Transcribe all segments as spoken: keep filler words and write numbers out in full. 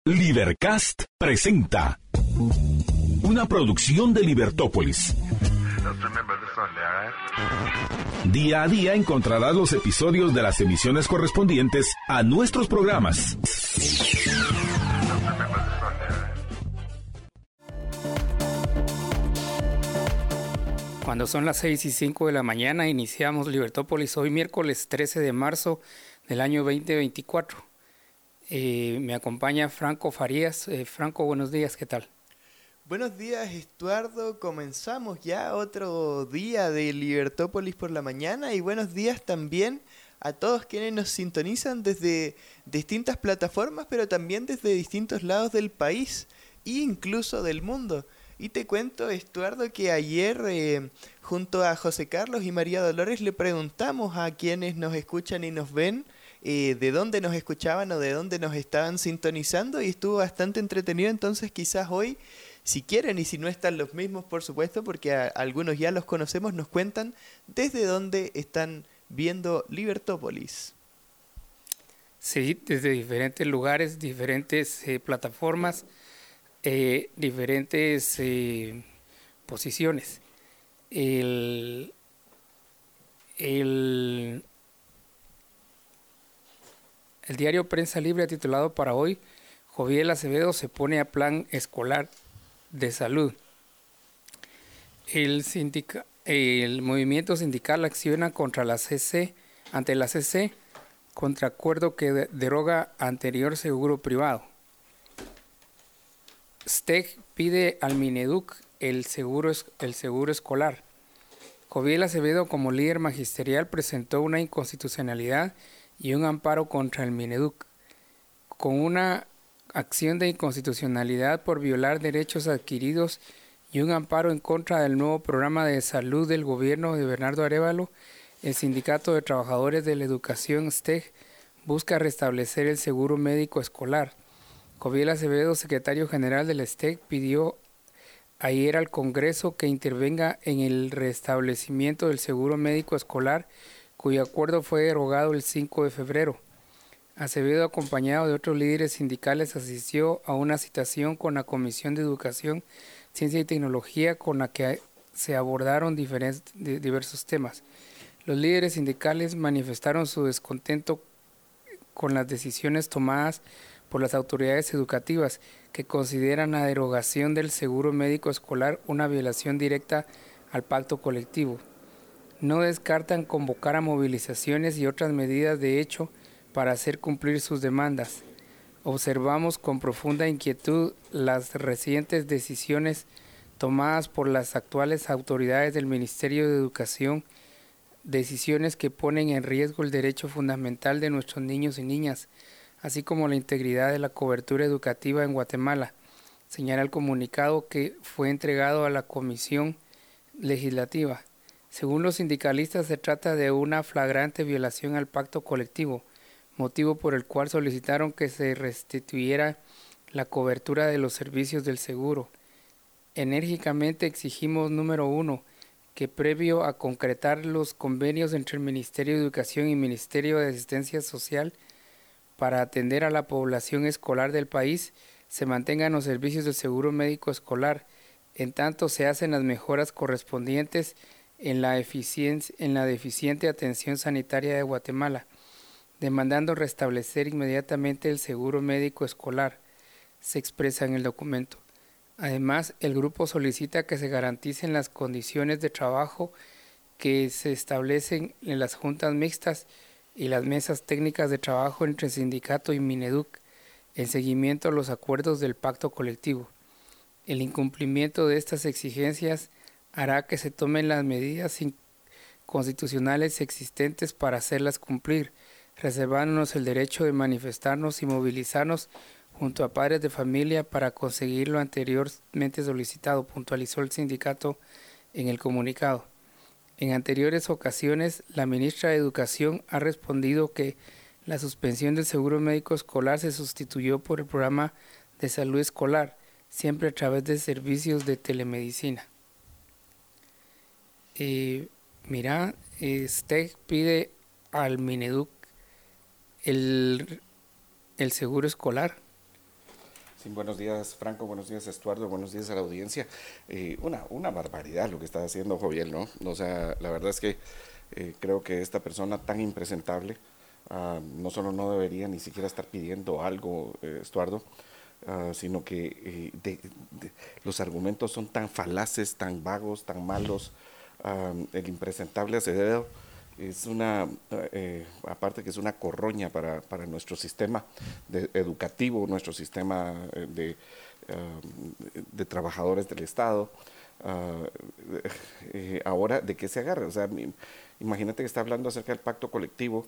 Libercast presenta una producción de Libertópolis. Día a día encontrarás los episodios de las emisiones correspondientes a nuestros programas. Cuando son las seis y cinco de la mañana, iniciamos Libertópolis hoy miércoles trece de marzo del año veinte veinticuatro. Eh, me acompaña Franco Farías. Eh, Franco, buenos días, ¿qué tal? Buenos días, Estuardo. Comenzamos ya otro día de Libertópolis por la mañana y buenos días también a todos quienes nos sintonizan desde distintas plataformas, pero también desde distintos lados del país e incluso del mundo. Y te cuento, Estuardo, que ayer eh, junto a José Carlos y María Dolores le preguntamos a quienes nos escuchan y nos ven eh, de dónde nos escuchaban o de dónde nos estaban sintonizando y estuvo bastante entretenido. Entonces quizás hoy, si quieren y si no están los mismos, por supuesto, porque a, algunos ya los conocemos, nos cuentan desde dónde están viendo Libertópolis. Sí, desde diferentes lugares, diferentes eh, plataformas, eh, diferentes eh, posiciones. El, el, el diario Prensa Libre ha titulado para hoy: Joviel Acevedo se pone a plan escolar de salud. El, sindica, el movimiento sindical acciona contra la C C, ante la C C, contra acuerdo que de, deroga anterior seguro privado. S T E G pide al Mineduc el seguro, el seguro escolar. Joviel Acevedo, como líder magisterial, presentó una inconstitucionalidad y un amparo contra el Mineduc, con una acción de inconstitucionalidad por violar derechos adquiridos y un amparo en contra del nuevo programa de salud del gobierno de Bernardo Arévalo. El Sindicato de Trabajadores de la Educación S T E G busca restablecer el seguro médico escolar. Joviel Acevedo, secretario general del S T E G, pidió ayer al Congreso que intervenga en el restablecimiento del seguro médico escolar, cuyo acuerdo fue derogado el cinco de febrero. Acevedo, acompañado de otros líderes sindicales, asistió a una citación con la Comisión de Educación, Ciencia y Tecnología, con la que se abordaron diferentes, diversos temas. Los líderes sindicales manifestaron su descontento con las decisiones tomadas por las autoridades educativas, que consideran la derogación del seguro médico escolar una violación directa al pacto colectivo. No descartan convocar a movilizaciones y otras medidas de hecho para hacer cumplir sus demandas. Observamos con profunda inquietud las recientes decisiones tomadas por las actuales autoridades del Ministerio de Educación, decisiones que ponen en riesgo el derecho fundamental de nuestros niños y niñas, así como la integridad de la cobertura educativa en Guatemala, señala el comunicado que fue entregado a la Comisión Legislativa. Según los sindicalistas, se trata de una flagrante violación al pacto colectivo, motivo por el cual solicitaron que se restituyera la cobertura de los servicios del seguro. Enérgicamente exigimos, número uno, que previo a concretar los convenios entre el Ministerio de Educación y el Ministerio de Asistencia Social para atender a la población escolar del país, se mantengan los servicios del seguro médico escolar, en tanto se hacen las mejoras correspondientes en la, eficiencia, en la deficiente atención sanitaria de Guatemala, demandando restablecer inmediatamente el seguro médico escolar, se expresa en el documento. Además, el grupo solicita que se garanticen las condiciones de trabajo que se establecen en las juntas mixtas y las mesas técnicas de trabajo entre sindicato y Mineduc en seguimiento a los acuerdos del pacto colectivo. El incumplimiento de estas exigencias hará que se tomen las medidas constitucionales existentes para hacerlas cumplir, reservándonos el derecho de manifestarnos y movilizarnos junto a padres de familia para conseguir lo anteriormente solicitado, puntualizó el sindicato en el comunicado. En anteriores ocasiones, la ministra de Educación ha respondido que la suspensión del seguro médico escolar se sustituyó por el programa de salud escolar, siempre a través de servicios de telemedicina. Eh, mira, eh, S T E G pide al Mineduc el, el seguro escolar. Sí, buenos días, Franco, buenos días, Estuardo, buenos días a la audiencia. Eh, una, una barbaridad lo que está haciendo Joviel, ¿no? O sea, la verdad es que eh, creo que esta persona tan impresentable uh, no solo no debería ni siquiera estar pidiendo algo, eh, Estuardo, uh, sino que eh, de, de, los argumentos son tan falaces, tan vagos, tan malos. Uh, el impresentable Acevedo es una, eh, aparte que es una corroña para, para nuestro sistema de, educativo, nuestro sistema de, uh, de trabajadores del Estado. Uh, eh, ahora, ¿de qué se agarra? O sea, imagínate que está hablando acerca del pacto colectivo.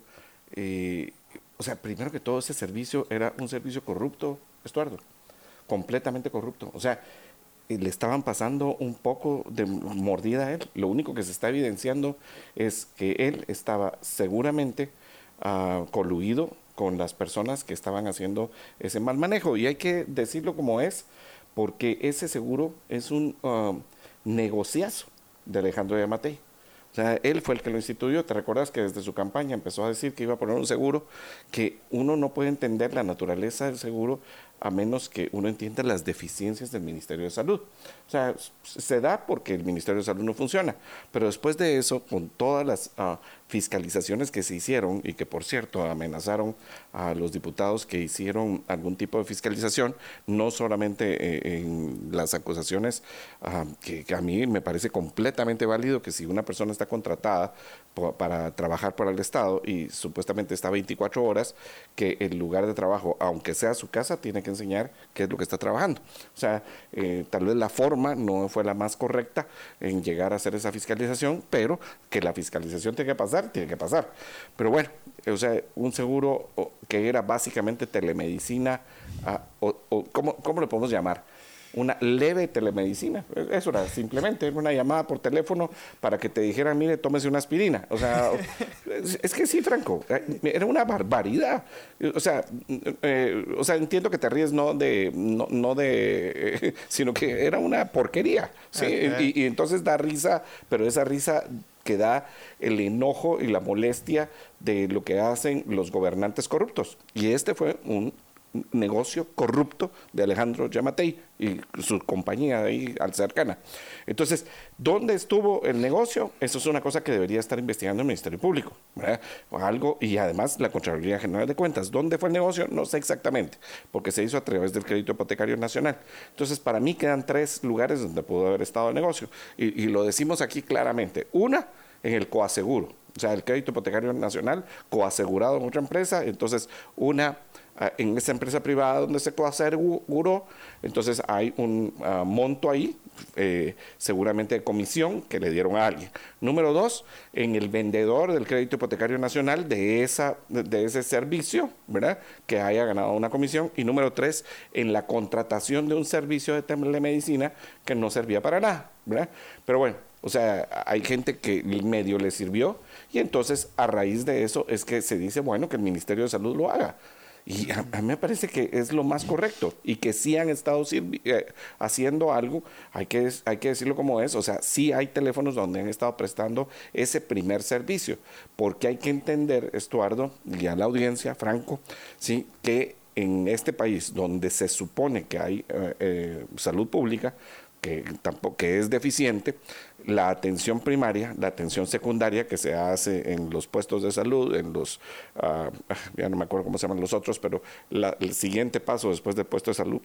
Eh, o sea, primero que todo, ese servicio era un servicio corrupto, Estuardo, completamente corrupto. O sea, le estaban pasando un poco de mordida a él. Lo único que se está evidenciando es que él estaba seguramente uh, coluido con las personas que estaban haciendo ese mal manejo. Y hay que decirlo como es, porque ese seguro es un uh, negociazo de Alejandro Yamatei. O sea, él fue el que lo instituyó. ¿Te recuerdas que desde su campaña empezó a decir que iba a poner un seguro? Que uno no puede entender la naturaleza del seguro a menos que uno entienda las deficiencias del Ministerio de Salud. O sea, se da porque el Ministerio de Salud no funciona, pero después de eso, con todas las uh, fiscalizaciones que se hicieron, y que por cierto amenazaron a los diputados que hicieron algún tipo de fiscalización, no solamente eh, en las acusaciones, uh, que, que a mí me parece completamente válido que si una persona está contratada por, para trabajar para el Estado y supuestamente está veinticuatro horas, que el lugar de trabajo, aunque sea su casa, tiene que enseñar qué es lo que está trabajando. O sea, eh, tal vez la forma no fue la más correcta en llegar a hacer esa fiscalización, pero que la fiscalización tiene que pasar, tiene que pasar. Pero bueno, o sea, un seguro que era básicamente telemedicina, uh, o, o ¿cómo, ¿cómo le podemos llamar? Una leve telemedicina. Eso era simplemente una llamada por teléfono para que te dijeran, mire, tómese una aspirina. O sea, es, es que sí, Franco, era una barbaridad. O sea, eh, o sea, entiendo que te ríes no de, no, no de, eh, sino que era una porquería. ¿sí? Okay. Y, y entonces da risa, pero esa risa que da el enojo y la molestia de lo que hacen los gobernantes corruptos. Y este fue un negocio corrupto de Alejandro Yamatei y su compañía ahí al cercana. Entonces, ¿dónde estuvo el negocio? Eso es una cosa que debería estar investigando el Ministerio Público, ¿verdad? O algo, y además la Contraloría General de Cuentas. ¿Dónde fue el negocio? No sé exactamente, porque se hizo a través del Crédito Hipotecario Nacional. Entonces, para mí quedan tres lugares donde pudo haber estado el negocio, y, y lo decimos aquí claramente. Una, en el coaseguro, o sea, el Crédito Hipotecario Nacional coasegurado en otra empresa. Entonces, una en esa empresa privada donde se coaseguró, entonces hay un uh, monto ahí, eh, seguramente de comisión que le dieron a alguien. Número dos, en el vendedor del Crédito Hipotecario Nacional de, esa, de, de ese servicio, ¿verdad?, que haya ganado una comisión. Y número tres, en la contratación de un servicio de telemedicina que no servía para nada, ¿verdad? Pero bueno, o sea, hay gente que medio le sirvió, y entonces a raíz de eso es que se dice, bueno, que el Ministerio de Salud lo haga. Y a, a mí me parece que es lo más correcto, y que sí han estado eh, haciendo algo, hay que, hay que decirlo como es. O sea, sí hay teléfonos donde han estado prestando ese primer servicio, porque hay que entender, Estuardo, y a la audiencia, Franco, sí, que en este país donde se supone que hay eh, eh, salud pública, que tampoco que es deficiente, la atención primaria, la atención secundaria que se hace en los puestos de salud, en los, uh, ya no me acuerdo cómo se llaman los otros, pero la, el siguiente paso después del puesto de salud,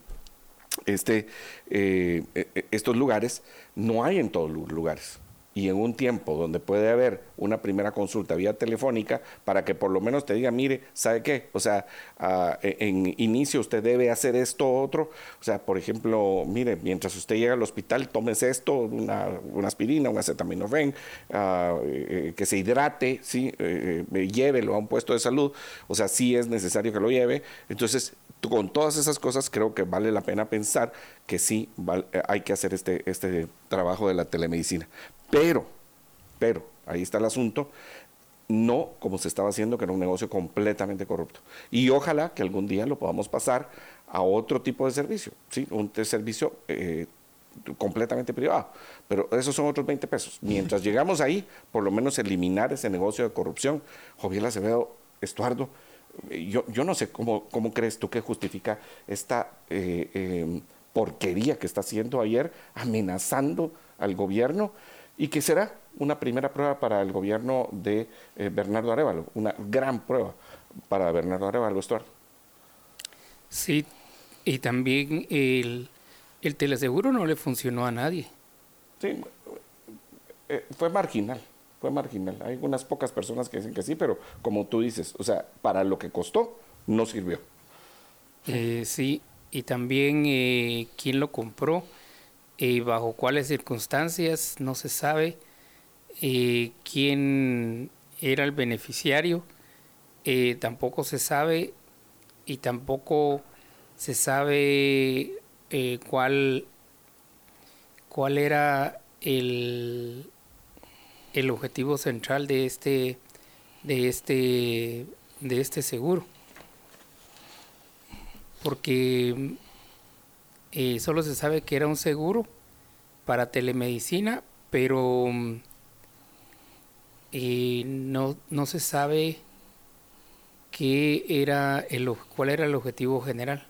este, eh, estos lugares no hay en todos los lugares. Y en un tiempo donde puede haber una primera consulta vía telefónica para que por lo menos te diga, mire, ¿sabe qué? O sea, uh, en, en inicio usted debe hacer esto otro. O sea, por ejemplo, mire, mientras usted llega al hospital, tómese esto, una, una aspirina, un acetaminofén, uh, eh, que se hidrate, ¿sí? Eh, eh, llévelo a un puesto de salud. O sea, sí es necesario que lo lleve. Entonces, con todas esas cosas creo que vale la pena pensar que sí vale, hay que hacer este, este trabajo de la telemedicina. Pero, pero, ahí está el asunto, no como se estaba haciendo, que era un negocio completamente corrupto. Y ojalá que algún día lo podamos pasar a otro tipo de servicio, ¿sí? Un servicio eh, completamente privado. Pero esos son otros veinte pesos. Mientras llegamos ahí, por lo menos eliminar ese negocio de corrupción. Joviel Acevedo, Estuardo, yo, yo no sé cómo, cómo crees tú que justifica esta eh, eh, porquería que está haciendo ayer, amenazando al gobierno, y que será una primera prueba para el gobierno de eh, Bernardo Arévalo, una gran prueba para Bernardo Arévalo, Estuardo. Sí, y también el, el teleseguro no le funcionó a nadie. Sí, eh, fue marginal, fue marginal. Hay unas pocas personas que dicen que sí, pero como tú dices, o sea, para lo que costó, no sirvió. Eh, sí, y también eh, quién lo compró, eh, bajo cuáles circunstancias, no se sabe. Eh, quién era el beneficiario, eh, tampoco se sabe, y tampoco se sabe eh, cuál, cuál era el, el objetivo central de este, de este, de este seguro. Porque eh, solo se sabe que era un seguro para telemedicina, pero eh, no, no se sabe qué era el, cuál era el objetivo general.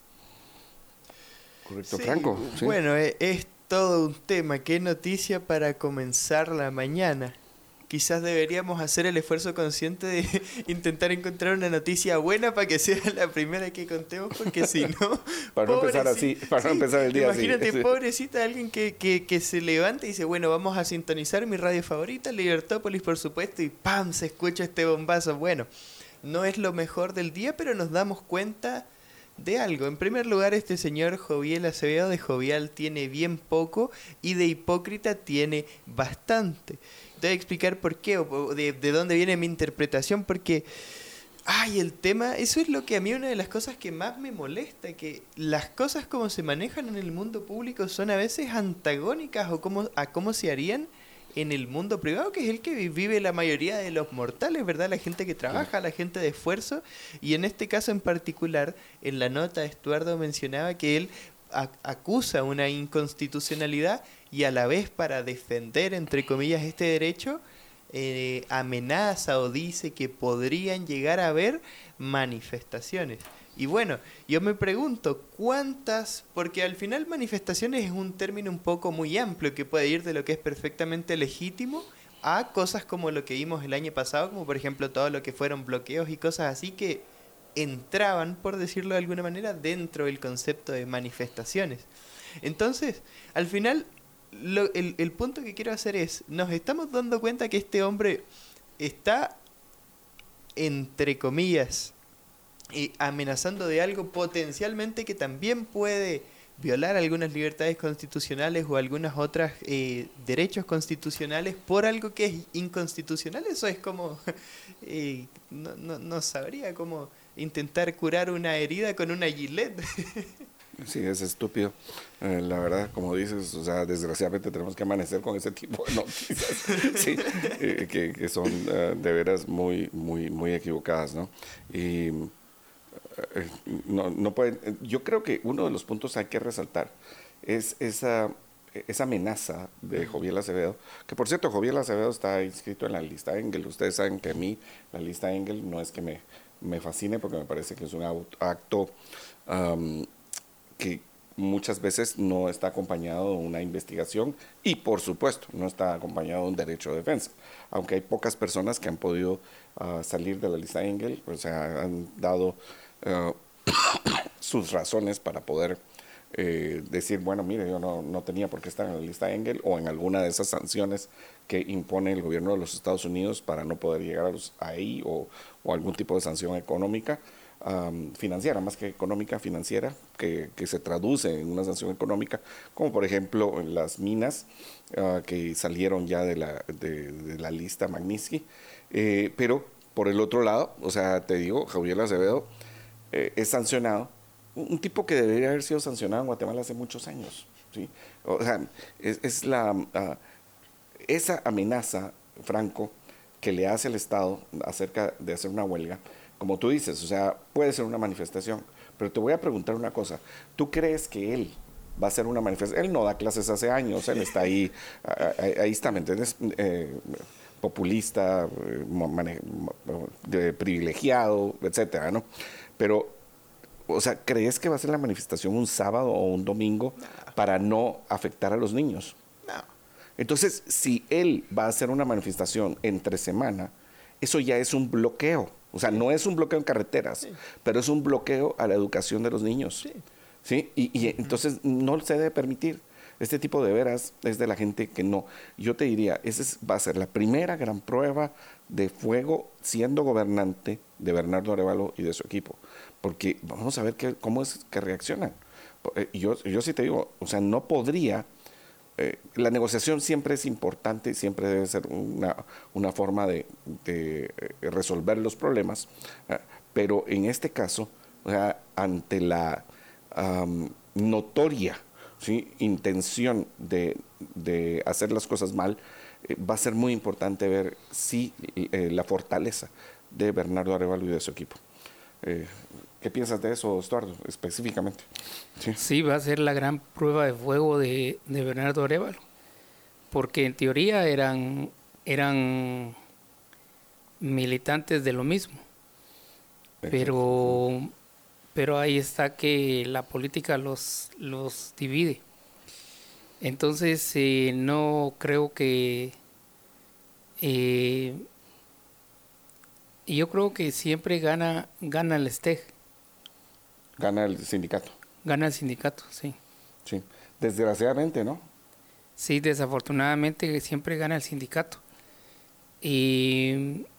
Correcto, Sí, Franco. ¿Sí? Bueno, es, es todo un tema. Qué noticia para comenzar la mañana. Quizás deberíamos hacer el esfuerzo consciente de intentar encontrar una noticia buena para que sea la primera que contemos, porque si no... Para no empezar así, para no empezar el día así. Imagínate, Sí. pobrecita, alguien que, que, que se levanta y dice, bueno, vamos a sintonizar mi radio favorita, Libertópolis, por supuesto, y ¡pam! Se escucha este bombazo. Bueno, no es lo mejor del día, pero nos damos cuenta de algo. En primer lugar, este señor Joviel Acevedo, de jovial tiene bien poco y de hipócrita tiene bastante. Te voy a explicar por qué, o de, de dónde viene mi interpretación, porque, ay, el tema, eso es lo que a mí una de las cosas que más me molesta, que las cosas como se manejan en el mundo público son a veces antagónicas o como, a cómo se harían en el mundo privado, que es el que vive la mayoría de los mortales, ¿verdad? La gente que trabaja, la gente de esfuerzo, y en este caso en particular, en la nota Estuardo mencionaba que él a- acusa una inconstitucionalidad y a la vez, para defender, entre comillas, este derecho, eh, amenaza o dice que podrían llegar a haber manifestaciones. Y bueno, yo me pregunto, ¿cuántas? Porque al final manifestaciones es un término un poco muy amplio que puede ir de lo que es perfectamente legítimo a cosas como lo que vimos el año pasado, como por ejemplo todo lo que fueron bloqueos y cosas así que entraban, por decirlo de alguna manera, dentro del concepto de manifestaciones. Entonces, al final, lo, el, el punto que quiero hacer es, nos estamos dando cuenta que este hombre está, entre comillas, y amenazando de algo potencialmente que también puede violar algunas libertades constitucionales o algunas otras eh, derechos constitucionales por algo que es inconstitucional. Eso es como eh, no, no, no sabría cómo intentar curar una herida con una gilet. Sí, es estúpido. Eh, la verdad, como dices, o sea, desgraciadamente tenemos que amanecer con ese tipo de noticias, sí, eh, que, que son uh, de veras muy, muy, muy equivocadas, ¿no? Y uh, no, no pueden. Yo creo que uno de los puntos hay que resaltar es esa, esa amenaza de Joviel Acevedo, que por cierto, Joviel Acevedo está inscrito en la lista Engel. Ustedes saben que a mí la lista Engel no es que me, me fascine, porque me parece que es un acto um, que muchas veces no está acompañado de una investigación y, por supuesto, no está acompañado de un derecho de defensa. Aunque hay pocas personas que han podido uh, salir de la lista Engel, o sea, han dado uh, sus razones para poder eh, decir, bueno, mire, yo no, no tenía por qué estar en la lista Engel o en alguna de esas sanciones que impone el gobierno de los Estados Unidos para no poder llegar a los, ahí o, o algún tipo de sanción económica. Um, financiera, más que económica, financiera, que, que se traduce en una sanción económica, como por ejemplo en las minas uh, que salieron ya de la, de, de la lista Magnitsky. Eh, pero por el otro lado, o sea, te digo, Joviel Acevedo eh, es sancionado, un, un tipo que debería haber sido sancionado en Guatemala hace muchos años, ¿sí? O sea, es, es la, uh, esa amenaza, Franco, que le hace el Estado acerca de hacer una huelga. Como tú dices, o sea, puede ser una manifestación, pero te voy a preguntar una cosa. ¿Tú crees que él va a hacer una manifestación? Él no da clases hace años, él está ahí, ahí, ahí está, ¿me entiendes? Eh, populista, eh, mane- de privilegiado, etcétera, ¿no? Pero, o sea, ¿crees que va a ser la manifestación un sábado o un domingo No. para no afectar a los niños? No. Entonces, si él va a hacer una manifestación entre semana, eso ya es un bloqueo. O sea, no es un bloqueo en carreteras, Sí. pero es un bloqueo a la educación de los niños. Sí. ¿Sí? Y, y entonces no se debe permitir. Este tipo de veras es de la gente que no. Yo te diría, esa es- va a ser la primera gran prueba de fuego siendo gobernante de Bernardo Arévalo y de su equipo. Porque vamos a ver qué, cómo es que reaccionan. Eh, Yo, yo sí te digo, o sea, no podría... Eh, la negociación siempre es importante, siempre debe ser una, una forma de, de eh, resolver los problemas, eh, pero en este caso, o sea, ante la um, notoria, ¿sí?, intención de, de hacer las cosas mal, eh, va a ser muy importante ver si eh, la fortaleza de Bernardo Arévalo y de su equipo. Eh, ¿Qué piensas de eso, Estuardo, específicamente? Sí. Sí, va a ser la gran prueba de fuego de, de Bernardo Arévalo, porque en teoría eran, eran militantes de lo mismo, pero, pero ahí está que la política los, los divide. Entonces eh, no creo que... Eh, yo creo que siempre gana, gana el STEG, Gana el sindicato. gana el sindicato, sí. Sí, desgraciadamente, ¿no? Sí, desafortunadamente siempre gana el sindicato. Y,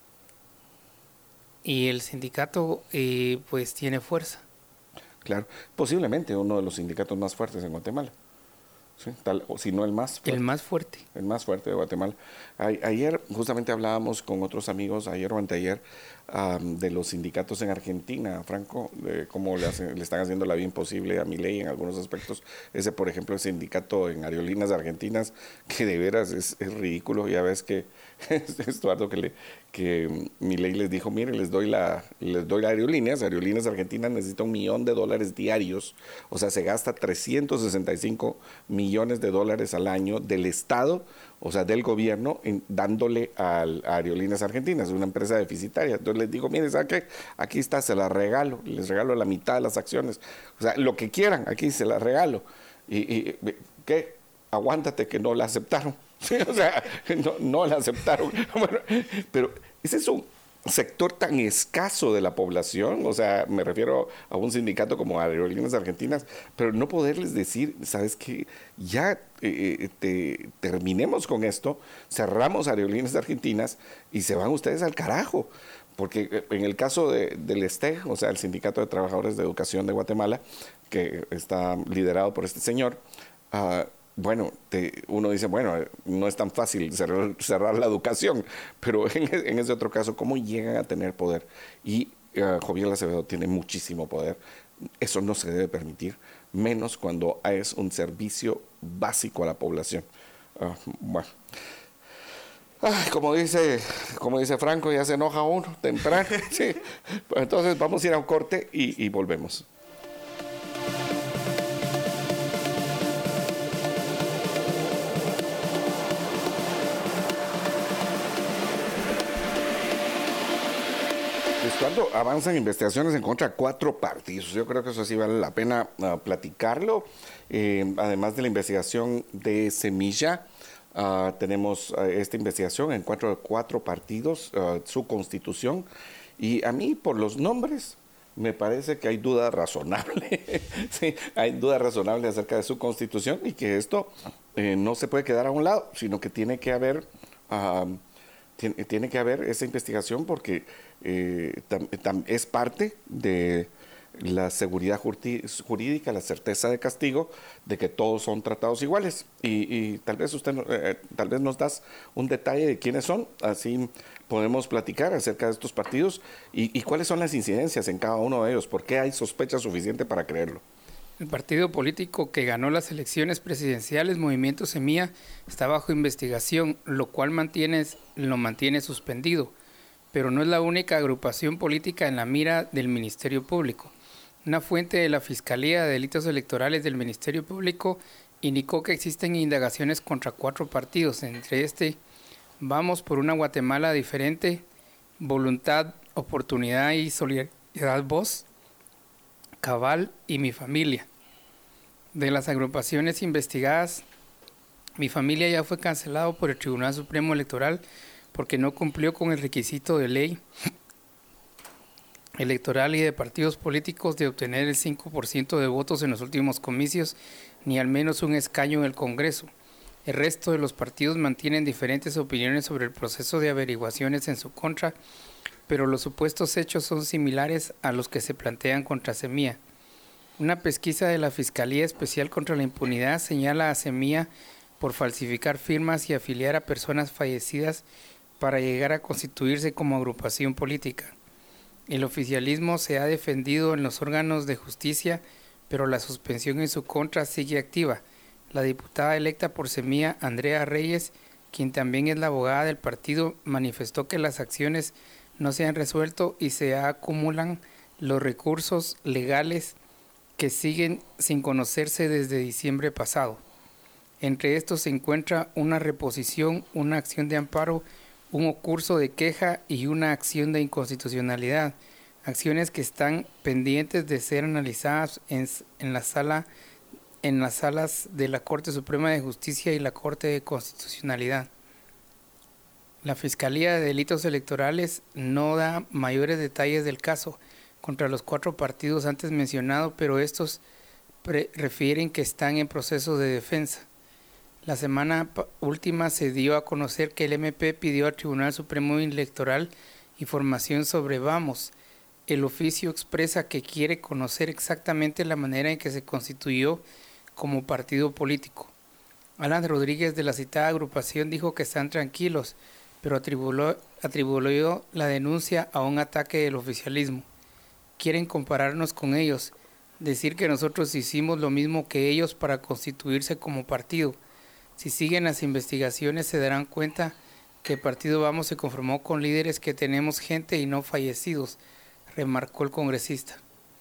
y el sindicato eh, pues tiene fuerza. Claro, posiblemente uno de los sindicatos más fuertes en Guatemala. Sí, tal, o si no el más fuerte. El más fuerte. El más fuerte de Guatemala. A, ayer justamente hablábamos con otros amigos, ayer o anteayer, um, de los sindicatos en Argentina, Franco, de cómo le, hacen, le están haciendo la vida imposible a Milei en algunos aspectos. Ese, por ejemplo, el sindicato en Aerolíneas Argentinas, que de veras es, es ridículo. Ya ves que Estuardo, que, le, que Milei les dijo, mire, les doy la les doy la aerolíneas, Aerolíneas Argentinas necesita un millón de dólares diarios, o sea, se gasta trescientos sesenta y cinco millones de dólares al año del Estado, o sea, del gobierno, en, dándole al, a Aerolíneas Argentinas, una empresa deficitaria. Entonces les digo, mire, ¿sabe qué? Aquí está, se la regalo, les regalo la mitad de las acciones, o sea, lo que quieran, aquí se la regalo. Y, y ¿qué? Aguántate que no la aceptaron. Sí, o sea, no, no la aceptaron. Bueno, pero ese es un sector tan escaso de la población, o sea, me refiero a un sindicato como Aerolíneas Argentinas, pero no poderles decir, ¿sabes qué? Ya eh, te, terminemos con esto, cerramos Aerolíneas Argentinas y se van ustedes al carajo. Porque en el caso de, del STEG, o sea, el Sindicato de Trabajadores de Educación de Guatemala, que está liderado por este señor, uh, bueno, te, uno dice, bueno, no es tan fácil cerrar, cerrar la educación, pero en, en ese otro caso, ¿cómo llegan a tener poder? Y uh, Joviel Acevedo tiene muchísimo poder. Eso no se debe permitir, menos cuando es un servicio básico a la población. Uh, bueno. Ay, como dice, como dice Franco, ya se enoja uno temprano. Sí. Entonces vamos a ir a un corte y, y volvemos. Cuando avanzan investigaciones en contra de cuatro partidos, yo creo que eso sí vale la pena uh, platicarlo. Eh, además de la investigación de Semilla, uh, tenemos uh, esta investigación en cuatro, cuatro partidos, uh, su constitución, y a mí por los nombres me parece que hay duda razonable, sí, hay duda razonable acerca de su constitución y que esto eh, no se puede quedar a un lado, sino que tiene que haber... Uh, Tiene, tiene que haber esa investigación porque eh, tam, tam, es parte de la seguridad jurídica, la certeza de castigo, de que todos son tratados iguales. Y, y tal vez usted eh, tal vez nos das un detalle de quiénes son, así podemos platicar acerca de estos partidos y, y cuáles son las incidencias en cada uno de ellos, por qué hay sospecha suficiente para creerlo. El partido político que ganó las elecciones presidenciales, Movimiento Semilla, está bajo investigación, lo cual mantiene, lo mantiene suspendido, pero no es la única agrupación política en la mira del Ministerio Público. Una fuente de la Fiscalía de Delitos Electorales del Ministerio Público indicó que existen indagaciones contra cuatro partidos, entre este Vamos por una Guatemala diferente, voluntad, oportunidad y solidaridad Voz, Cabal y Mi Familia. De las agrupaciones investigadas, Mi Familia ya fue cancelado por el Tribunal Supremo Electoral porque no cumplió con el requisito de ley electoral y de partidos políticos de obtener el cinco por ciento de votos en los últimos comicios, ni al menos un escaño en el Congreso. El resto de los partidos mantienen diferentes opiniones sobre el proceso de averiguaciones en su contra, pero los supuestos hechos son similares a los que se plantean contra Semilla. Una pesquisa de la Fiscalía Especial contra la Impunidad señala a Semilla por falsificar firmas y afiliar a personas fallecidas para llegar a constituirse como agrupación política. El oficialismo se ha defendido en los órganos de justicia, pero la suspensión en su contra sigue activa. La diputada electa por Semilla, Andrea Reyes, quien también es la abogada del partido, manifestó que las acciones no se han resuelto y se acumulan los recursos legales que siguen sin conocerse desde diciembre pasado. Entre estos se encuentra una reposición, una acción de amparo, un curso de queja y una acción de inconstitucionalidad, acciones que están pendientes de ser analizadas en, en, la sala, en las salas de la Corte Suprema de Justicia y la Corte de Constitucionalidad. La Fiscalía de Delitos Electorales no da mayores detalles del caso contra los cuatro partidos antes mencionados, pero estos pre- refieren que están en proceso de defensa. La semana última se dio a conocer que el M P pidió al Tribunal Supremo Electoral información sobre Vamos. El oficio expresa que quiere conocer exactamente la manera en que se constituyó como partido político. Alan Rodríguez de la citada agrupación dijo que están tranquilos, pero atribuló, atribuyó la denuncia a un ataque del oficialismo. Quieren compararnos con ellos, decir que nosotros hicimos lo mismo que ellos para constituirse como partido. Si siguen las investigaciones se darán cuenta que el partido Vamos se conformó con líderes que tenemos gente y no fallecidos, remarcó el congresista.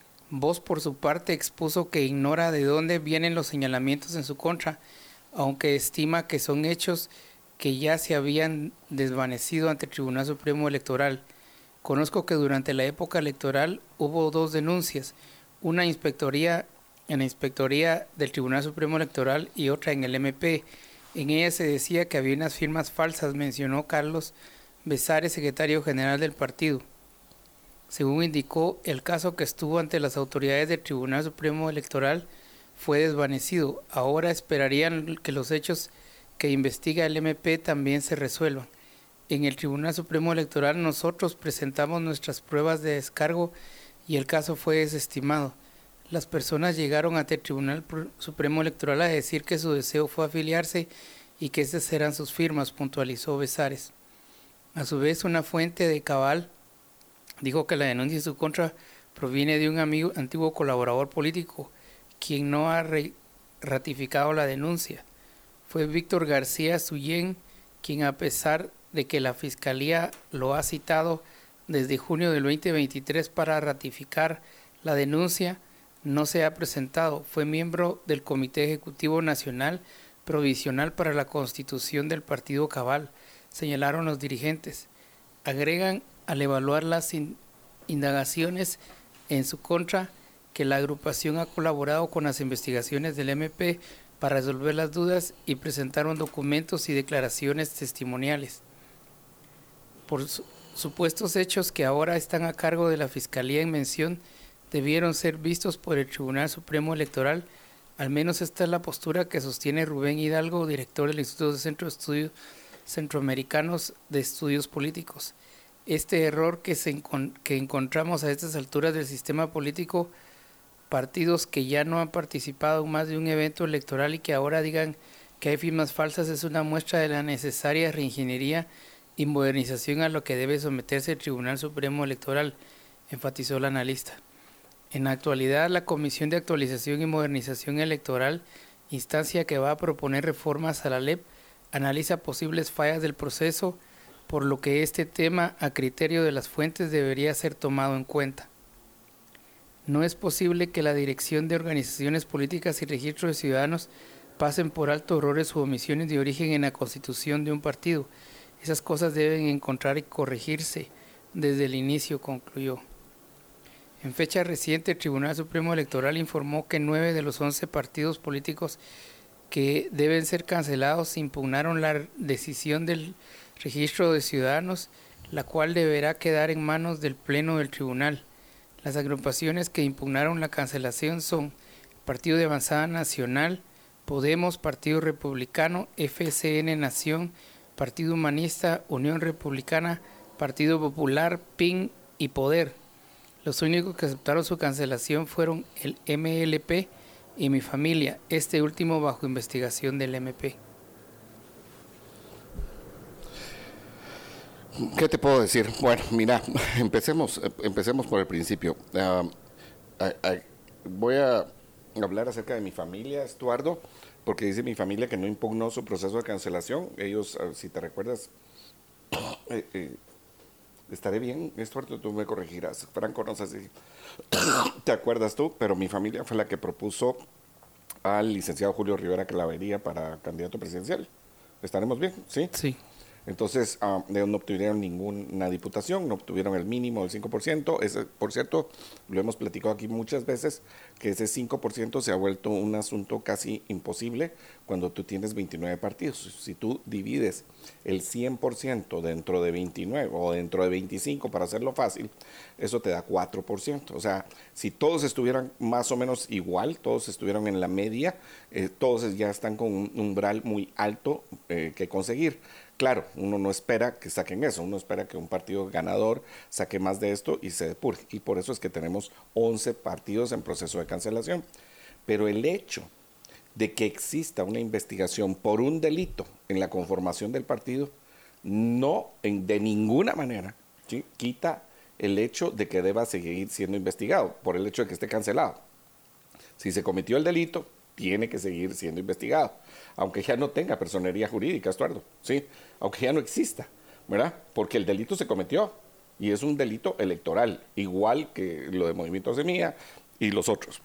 Voz por su parte expuso que ignora de dónde vienen los señalamientos en su contra, aunque estima que son hechos que ya se habían desvanecido ante el Tribunal Supremo Electoral. Conozco que durante la época electoral hubo dos denuncias, una inspectoría en la Inspectoría del Tribunal Supremo Electoral y otra en el M P. En ella se decía que había unas firmas falsas, mencionó Carlos Besares, secretario general del partido. Según indicó, el caso que estuvo ante las autoridades del Tribunal Supremo Electoral fue desvanecido. Ahora esperarían que los hechos que investiga el M P también se resuelvan. En el Tribunal Supremo Electoral nosotros presentamos nuestras pruebas de descargo y el caso fue desestimado. Las personas llegaron ante el Tribunal Supremo Electoral a decir que su deseo fue afiliarse y que esas eran sus firmas, puntualizó Besares. A su vez, una fuente de Cabal dijo que la denuncia en su contra proviene de un amigo, antiguo colaborador político, quien no ha re- ratificado la denuncia. Fue Víctor García Suyén, quien a pesar de que la Fiscalía lo ha citado desde junio del veinte veintitrés para ratificar la denuncia, no se ha presentado. Fue miembro del Comité Ejecutivo Nacional Provisional para la Constitución del Partido Cabal, señalaron los dirigentes. Agregan al evaluar las in- indagaciones en su contra que la agrupación ha colaborado con las investigaciones del M P para resolver las dudas y presentaron documentos y declaraciones testimoniales. Por su- supuestos hechos que ahora están a cargo de la Fiscalía en mención, debieron ser vistos por el Tribunal Supremo Electoral. Al menos esta es la postura que sostiene Rubén Hidalgo, director del Instituto de Centro de Estudios Centroamericanos de Estudios Políticos. Este error que, se encon- que encontramos a estas alturas del sistema político, partidos que ya no han participado en más de un evento electoral y que ahora digan que hay firmas falsas, es una muestra de la necesaria reingeniería y modernización a lo que debe someterse el Tribunal Supremo Electoral, enfatizó el analista. En la actualidad, la Comisión de Actualización y Modernización Electoral, instancia que va a proponer reformas a la L E P, analiza posibles fallas del proceso, por lo que este tema, a criterio de las fuentes, debería ser tomado en cuenta. No es posible que la Dirección de Organizaciones Políticas y Registro de Ciudadanos pasen por alto errores u omisiones de origen en la constitución de un partido. Esas cosas deben encontrar y corregirse desde el inicio, concluyó. En fecha reciente, el Tribunal Supremo Electoral informó que nueve de los once partidos políticos que deben ser cancelados impugnaron la decisión del Registro de Ciudadanos, la cual deberá quedar en manos del Pleno del Tribunal. Las agrupaciones que impugnaron la cancelación son Partido de Avanzada Nacional, Podemos, Partido Republicano, F C N Nación, Partido Humanista, Unión Republicana, Partido Popular, P I N y Poder. Los únicos que aceptaron su cancelación fueron el M L P y Mi Familia, este último bajo investigación del M P. ¿Qué te puedo decir? Bueno, mira, empecemos, empecemos por el principio. Uh, I, I, voy a hablar acerca de Mi Familia, Estuardo, porque dice Mi Familia que no impugnó su proceso de cancelación. Ellos, uh, si te recuerdas, eh, eh, estaré bien, Estuardo, tú me corregirás. Franco, no sé si te acuerdas tú, pero Mi Familia fue la que propuso al licenciado Julio Rivera Clavería para candidato presidencial. ¿Estaremos bien? Sí. Sí. Entonces, uh, ellos no obtuvieron ninguna diputación, no obtuvieron el mínimo del cinco por ciento. Ese, por cierto, lo hemos platicado aquí muchas veces, que ese cinco por ciento se ha vuelto un asunto casi imposible cuando tú tienes veintinueve partidos. Si tú divides el cien por ciento dentro de veintinueve o dentro de veinticinco, para hacerlo fácil, eso te da cuatro por ciento. O sea, si todos estuvieran más o menos igual, todos estuvieran en la media, eh, todos ya están con un umbral muy alto eh, que conseguir. Claro, uno no espera que saquen eso, uno espera que un partido ganador saque más de esto y se depure. Y por eso es que tenemos once partidos en proceso de cancelación. Pero el hecho de que exista una investigación por un delito en la conformación del partido, no en, de ninguna manera, ¿sí?, quita el hecho de que deba seguir siendo investigado por el hecho de que esté cancelado. Si se cometió el delito, tiene que seguir siendo investigado, aunque ya no tenga personería jurídica, Estuardo, ¿sí?, aunque ya no exista, ¿verdad? Porque el delito se cometió y es un delito electoral, igual que lo de Movimiento Semilla y los otros.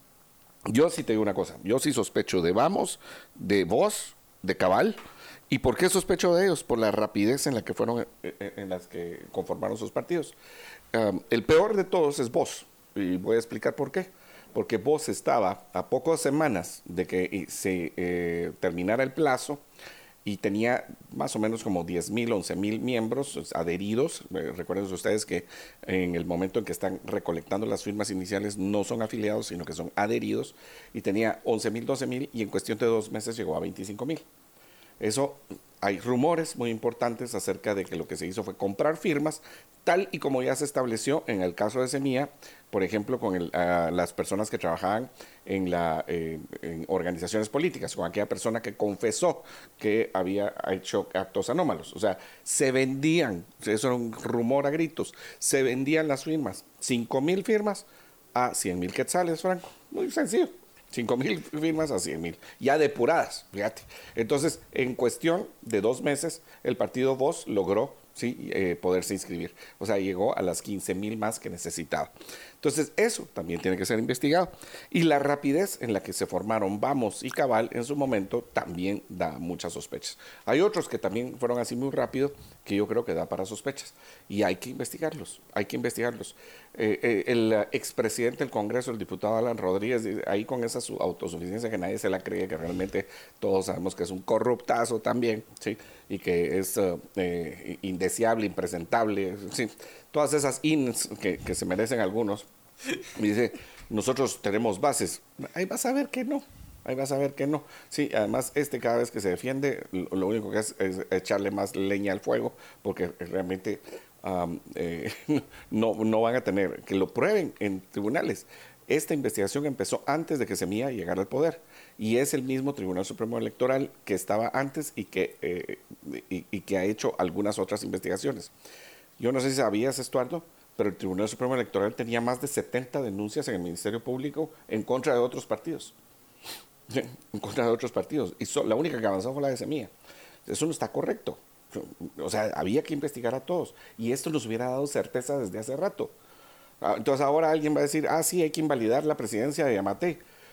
Yo sí te digo una cosa, yo sí sospecho de Vamos, de Voz, de Cabal. ¿Y por qué sospecho de ellos? Por la rapidez en la que fueron, en las que conformaron sus partidos. Um, el peor de todos es Voz, y voy a explicar por qué. Porque Voz estaba a pocas semanas de que se eh, terminara el plazo y tenía más o menos como diez mil, once mil miembros adheridos. Eh, recuerden ustedes que en el momento en que están recolectando las firmas iniciales no son afiliados, sino que son adheridos, y tenía once mil, doce mil, y en cuestión de dos meses llegó a veinticinco mil. Eso, hay rumores muy importantes acerca de que lo que se hizo fue comprar firmas, tal y como ya se estableció en el caso de Semilla, por ejemplo, con el, uh, las personas que trabajaban en, la, eh, en organizaciones políticas, con aquella persona que confesó que había hecho actos anómalos. O sea, se vendían, eso era un rumor a gritos, se vendían las firmas, cinco mil firmas a cien mil quetzales, Franco. Muy sencillo. cinco mil firmas a cien mil, ya depuradas, fíjate. Entonces, en cuestión de dos meses, el partido Voz logró, sí, eh, poderse inscribir. O sea, llegó a las quince mil más que necesitaba. Entonces, eso también tiene que ser investigado. Y la rapidez en la que se formaron Vamos y Cabal en su momento también da muchas sospechas. Hay otros que también fueron así muy rápido, que yo creo que da para sospechas. Y hay que investigarlos, hay que investigarlos. Eh, eh, el expresidente del Congreso, el diputado Alan Rodríguez, ahí con esa su autosuficiencia que nadie se la cree, que realmente todos sabemos que es un corruptazo también, ¿sí?, y que es uh, eh, indeseable, impresentable, ¿sí?, todas esas ins que, que se merecen algunos. Y dice, nosotros tenemos bases. Ahí vas a ver que no. Ahí vas a ver que no. Sí, además, este cada vez que se defiende, lo, lo único que hace es echarle más leña al fuego, porque realmente um, eh, no, no van a tener, que lo prueben en tribunales. Esta investigación empezó antes de que Semilla llegara al poder, y es el mismo Tribunal Supremo Electoral que estaba antes y que, eh, y, y que ha hecho algunas otras investigaciones. Yo no sé si sabías, Estuardo, pero el Tribunal Supremo Electoral tenía más de setenta denuncias en el Ministerio Público en contra de otros partidos. En contra de otros partidos. Y so, la única que avanzó fue la de Semilla. Eso no está correcto. O sea, había que investigar a todos. Y esto nos hubiera dado certeza desde hace rato. Entonces ahora alguien va a decir, ah, sí, hay que invalidar la presidencia de Yamatei.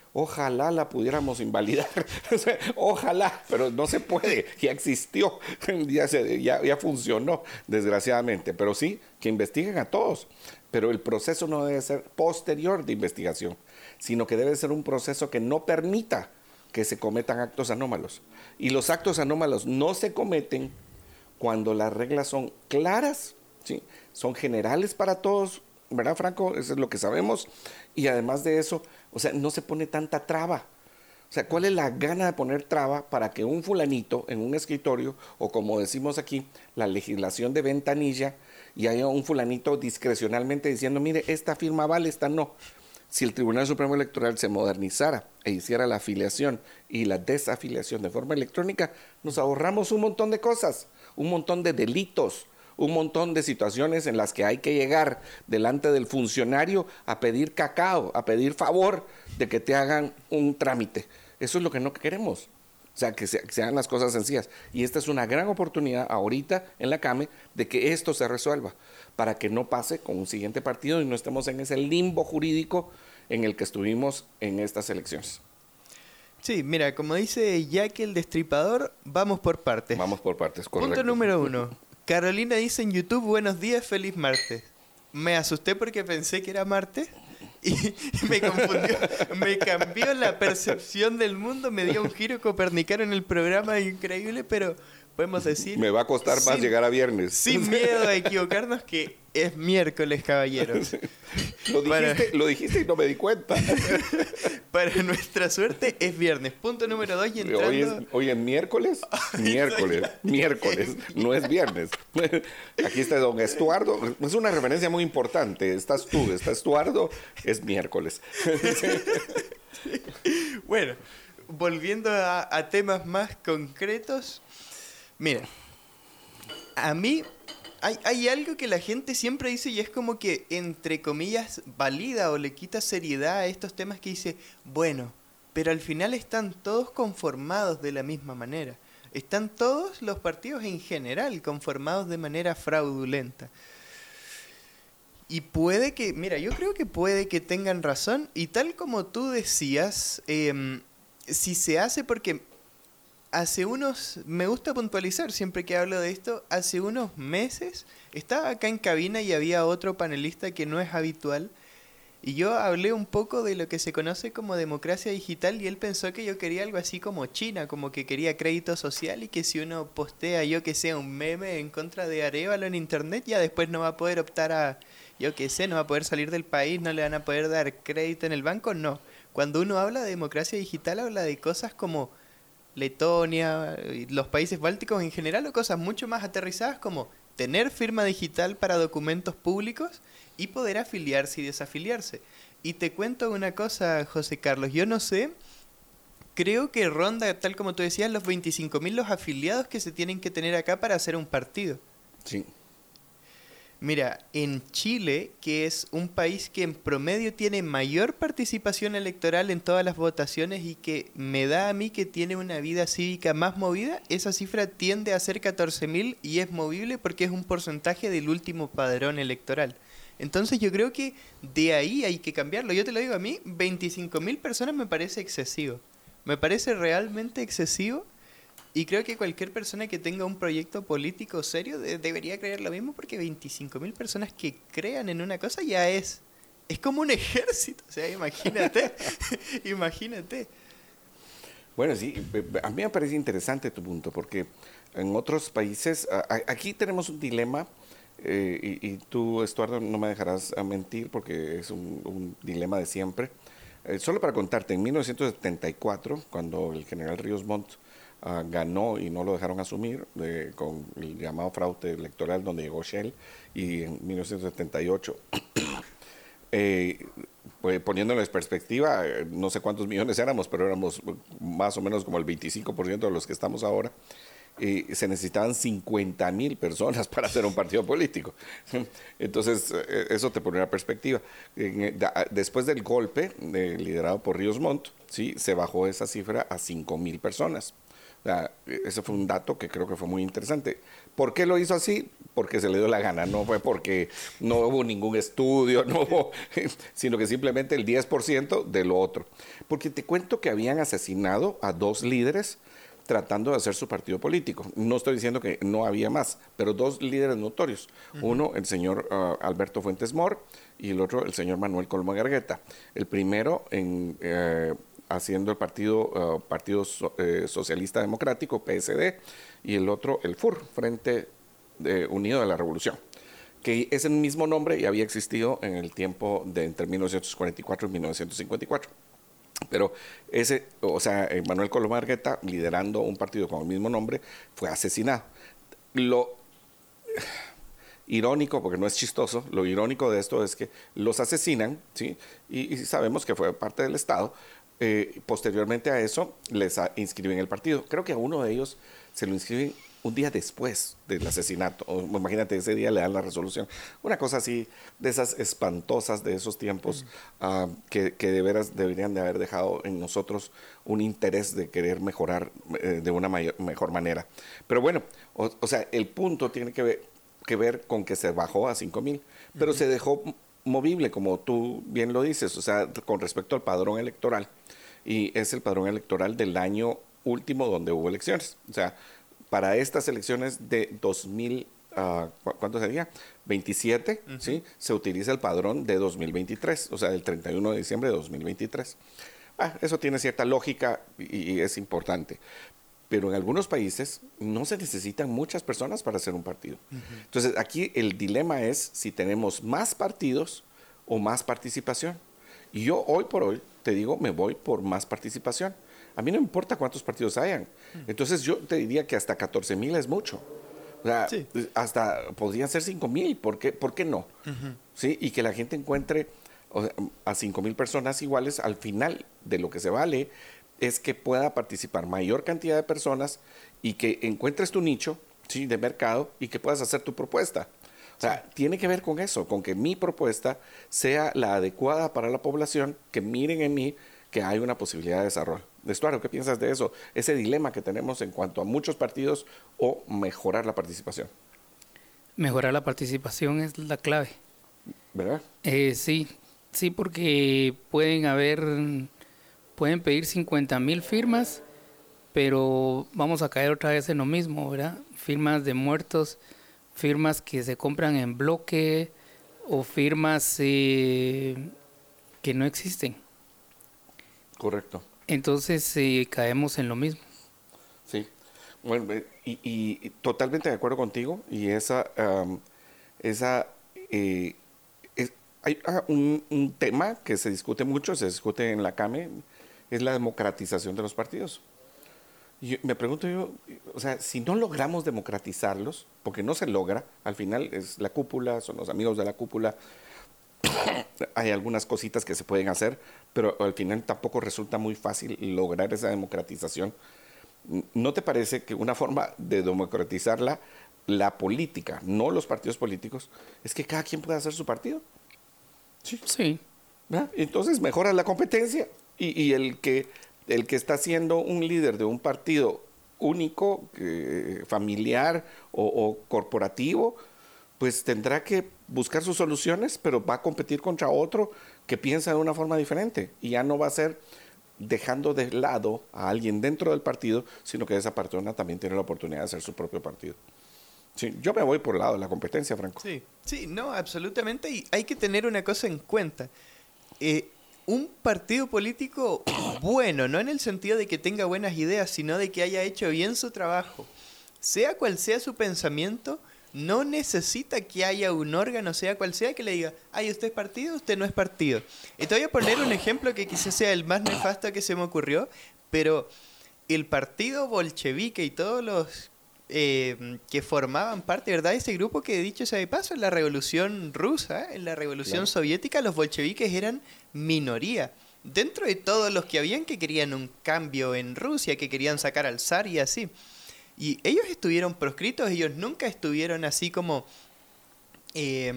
Ojalá la pudiéramos invalidar, ojalá, pero no se puede, ya existió, ya, se, ya, ya funcionó, desgraciadamente. Pero sí, que investiguen a todos, pero el proceso no debe ser posterior de investigación, sino que debe ser un proceso que no permita que se cometan actos anómalos. Y los actos anómalos no se cometen cuando las reglas son claras, ¿sí? Son generales para todos, ¿verdad, Franco? Eso es lo que sabemos. Y además de eso, o sea, no se pone tanta traba. O sea, ¿cuál es la gana de poner traba para que un fulanito en un escritorio, o como decimos aquí, la legislación de ventanilla, y haya un fulanito discrecionalmente diciendo, mire, esta firma vale, esta no? Si el Tribunal Supremo Electoral se modernizara e hiciera la afiliación y la desafiliación de forma electrónica, nos ahorramos un montón de cosas, un montón de delitos, un montón de situaciones en las que hay que llegar delante del funcionario a pedir cacao, a pedir favor de que te hagan un trámite. Eso es lo que no queremos. O sea, que se, que se hagan las cosas sencillas. Y esta es una gran oportunidad ahorita en la CAME de que esto se resuelva, para que no pase con un siguiente partido y no estemos en ese limbo jurídico en el que estuvimos en estas elecciones. Sí, mira, como dice Jack el Destripador, vamos por partes. Vamos por partes, correcto. Punto número uno. Carolina dice en YouTube, buenos días, feliz martes. Me asusté porque pensé que era martes y me confundió, me cambió la percepción del mundo, me dio un giro copernicano en el programa increíble, pero podemos decir... Me va a costar más sin, llegar a viernes. Sin miedo a equivocarnos que es miércoles, caballeros. Lo dijiste, para, lo dijiste y no me di cuenta. Para nuestra suerte es viernes. Punto número dos y entrando... Hoy es, hoy es miércoles, miércoles, miércoles, no es viernes. Aquí está don Estuardo. Es una referencia muy importante. Estás tú, está Estuardo, es miércoles. Bueno, volviendo a, a temas más concretos... Mira, a mí hay, hay algo que la gente siempre dice y es como que, entre comillas, valida o le quita seriedad a estos temas que dice, bueno, pero al final están todos conformados de la misma manera. Están todos los partidos en general conformados de manera fraudulenta. Y puede que, mira, yo creo que puede que tengan razón. Y tal como tú decías, eh, si se hace porque... Hace unos, me gusta puntualizar siempre que hablo de esto, hace unos meses estaba acá en cabina y había otro panelista que no es habitual y yo hablé un poco de lo que se conoce como democracia digital y él pensó que yo quería algo así como China, como que quería crédito social y que si uno postea yo que sea un meme en contra de Arévalo en internet ya después no va a poder optar a, yo que sé, no va a poder salir del país, no le van a poder dar crédito en el banco, no. Cuando uno habla de democracia digital habla de cosas como Letonia, los países bálticos en general, o cosas mucho más aterrizadas como tener firma digital para documentos públicos y poder afiliarse y desafiliarse. Y te cuento una cosa, José Carlos, yo no sé, creo que ronda, tal como tú decías, los veinticinco mil los afiliados que se tienen que tener acá para hacer un partido. Sí. Mira, en Chile, que es un país que en promedio tiene mayor participación electoral en todas las votaciones y que me da a mí que tiene una vida cívica más movida, esa cifra tiende a ser catorce mil y es movible porque es un porcentaje del último padrón electoral. Entonces yo creo que de ahí hay que cambiarlo. Yo te lo digo, a mí veinticinco mil personas me parece excesivo. Me parece realmente excesivo. Y creo que cualquier persona que tenga un proyecto político serio de- debería creer lo mismo porque veinticinco mil personas que crean en una cosa ya es es como un ejército. O sea, imagínate, imagínate. Bueno, sí, a mí me parece interesante tu punto porque en otros países, a- a- aquí tenemos un dilema eh, y, y tú, Estuardo, no me dejarás mentir porque es un, un dilema de siempre. Eh, solo para contarte, en mil novecientos setenta y cuatro, cuando el general Ríos Montt Uh, ganó y no lo dejaron asumir eh, con el llamado fraude electoral donde llegó Shell, y en mil novecientos setenta y ocho eh, pues, poniéndolo en perspectiva, eh, no sé cuántos millones éramos, pero éramos más o menos como el veinticinco por ciento de los que estamos ahora. Eh, se necesitaban cincuenta mil personas para hacer un partido político. Entonces, eh, eso te pone en perspectiva. Eh, da, después del golpe eh, liderado por Ríos Montt, ¿sí? Se bajó esa cifra a cinco mil personas. O sea, ese fue un dato que creo que fue muy interesante. ¿Por qué lo hizo así? Porque se le dio la gana, no fue porque no hubo ningún estudio, no hubo, sino que simplemente el diez por ciento de lo otro. Porque te cuento que habían asesinado a dos líderes tratando de hacer su partido político. No estoy diciendo que no había más, pero dos líderes notorios. Uh-huh. Uno, el señor uh, Alberto Fuentes Mor, y el otro, el señor Manuel Coloma Gargueta. El primero en... Eh, haciendo el partido, uh, partido so, eh, Socialista Democrático, P S D, y el otro, el F U R, Frente de Unido de la Revolución, que es el mismo nombre y había existido en el tiempo de entre mil novecientos cuarenta y cuatro y mil novecientos cincuenta y cuatro. Pero ese, o sea, Manuel Coloma Argueta, liderando un partido con el mismo nombre, fue asesinado. Lo irónico, porque no es chistoso, lo irónico de esto es que los asesinan, ¿sí? Y, y sabemos que fue parte del Estado. Eh, posteriormente a eso, les a, inscriben el partido. Creo que a uno de ellos se lo inscriben un día después del asesinato. O, imagínate, ese día le dan la resolución. Una cosa así, de esas espantosas de esos tiempos, mm. uh, que, que de veras deberían de haber dejado en nosotros un interés de querer mejorar eh, de una mayor, mejor manera. Pero bueno, o, o sea, el punto tiene que ver, que ver con que se bajó a cinco mil, pero mm. se dejó movible, como tú bien lo dices, o sea, con respecto al padrón electoral. Y es el padrón electoral del año último donde hubo elecciones. O sea, para estas elecciones de dos mil, uh, ¿cuánto sería? veintisiete, uh-huh. ¿sí? Se utiliza el padrón de dos mil veintitrés, o sea, del treinta y uno de diciembre de dos mil veintitrés. Ah, eso tiene cierta lógica y, y es importante. Pero en algunos países no se necesitan muchas personas para hacer un partido. Uh-huh. Entonces, aquí el dilema es si tenemos más partidos o más participación. Y yo hoy por hoy, te digo, me voy por más participación. A mí no me importa cuántos partidos hayan. Uh-huh. Entonces, yo te diría que hasta catorce mil es mucho. O sea, sí. hasta podrían ser cinco mil. ¿Por qué, ¿Por qué no? Uh-huh. ¿Sí? Y que la gente encuentre o sea, a cinco mil personas iguales al final de lo que se vale es que pueda participar mayor cantidad de personas y que encuentres tu nicho, ¿sí? de mercado y que puedas hacer tu propuesta. O sea, sí. tiene que ver con eso, con que mi propuesta sea la adecuada para la población, que miren en mí que hay una posibilidad de desarrollo. Estuardo, ¿qué piensas de eso? Ese dilema que tenemos en cuanto a muchos partidos o mejorar la participación. Mejorar la participación es la clave. ¿Verdad? Eh, sí, sí, porque pueden haber... Pueden pedir cincuenta mil firmas, pero vamos a caer otra vez en lo mismo, ¿verdad? Firmas de muertos, firmas que se compran en bloque o firmas eh, que no existen. Correcto. Entonces eh, caemos en lo mismo. Sí, bueno, y, y totalmente de acuerdo contigo. Y esa, um, esa eh, es, hay un, un tema que se discute mucho, se discute en la C A M E, es la democratización de los partidos. Y me pregunto yo, o sea, si no logramos democratizarlos, porque no se logra, al final es la cúpula, son los amigos de la cúpula, hay algunas cositas que se pueden hacer, pero al final tampoco resulta muy fácil lograr esa democratización. ¿No te parece que una forma de democratizarla, la política, no los partidos políticos, es que cada quien pueda hacer su partido? Sí. Sí. ¿Verdad? Entonces mejora la competencia. Y, y el que el que está siendo un líder de un partido único, eh, familiar o, o corporativo, pues tendrá que buscar sus soluciones, pero va a competir contra otro que piensa de una forma diferente. Y ya no va a ser dejando de lado a alguien dentro del partido, sino que esa persona también tiene la oportunidad de hacer su propio partido. Sí, yo me voy por el lado de la competencia, Franco. Sí, sí, no, absolutamente. Y hay que tener una cosa en cuenta. Eh, Un partido político bueno, no en el sentido de que tenga buenas ideas, sino de que haya hecho bien su trabajo. Sea cual sea su pensamiento, no necesita que haya un órgano, sea cual sea, que le diga, ay, usted es partido, usted no es partido. Y te voy a poner un ejemplo que quizás sea el más nefasto que se me ocurrió, pero el partido bolchevique y todos los eh, que formaban parte, ¿verdad? Ese grupo que, dicho sea de paso, en la Revolución Rusa, en la Revolución claro. Soviética, los bolcheviques eran minoría. Dentro de todos los que habían que querían un cambio en Rusia, que querían sacar al zar y así. Y ellos estuvieron proscritos, ellos nunca estuvieron así como... Eh,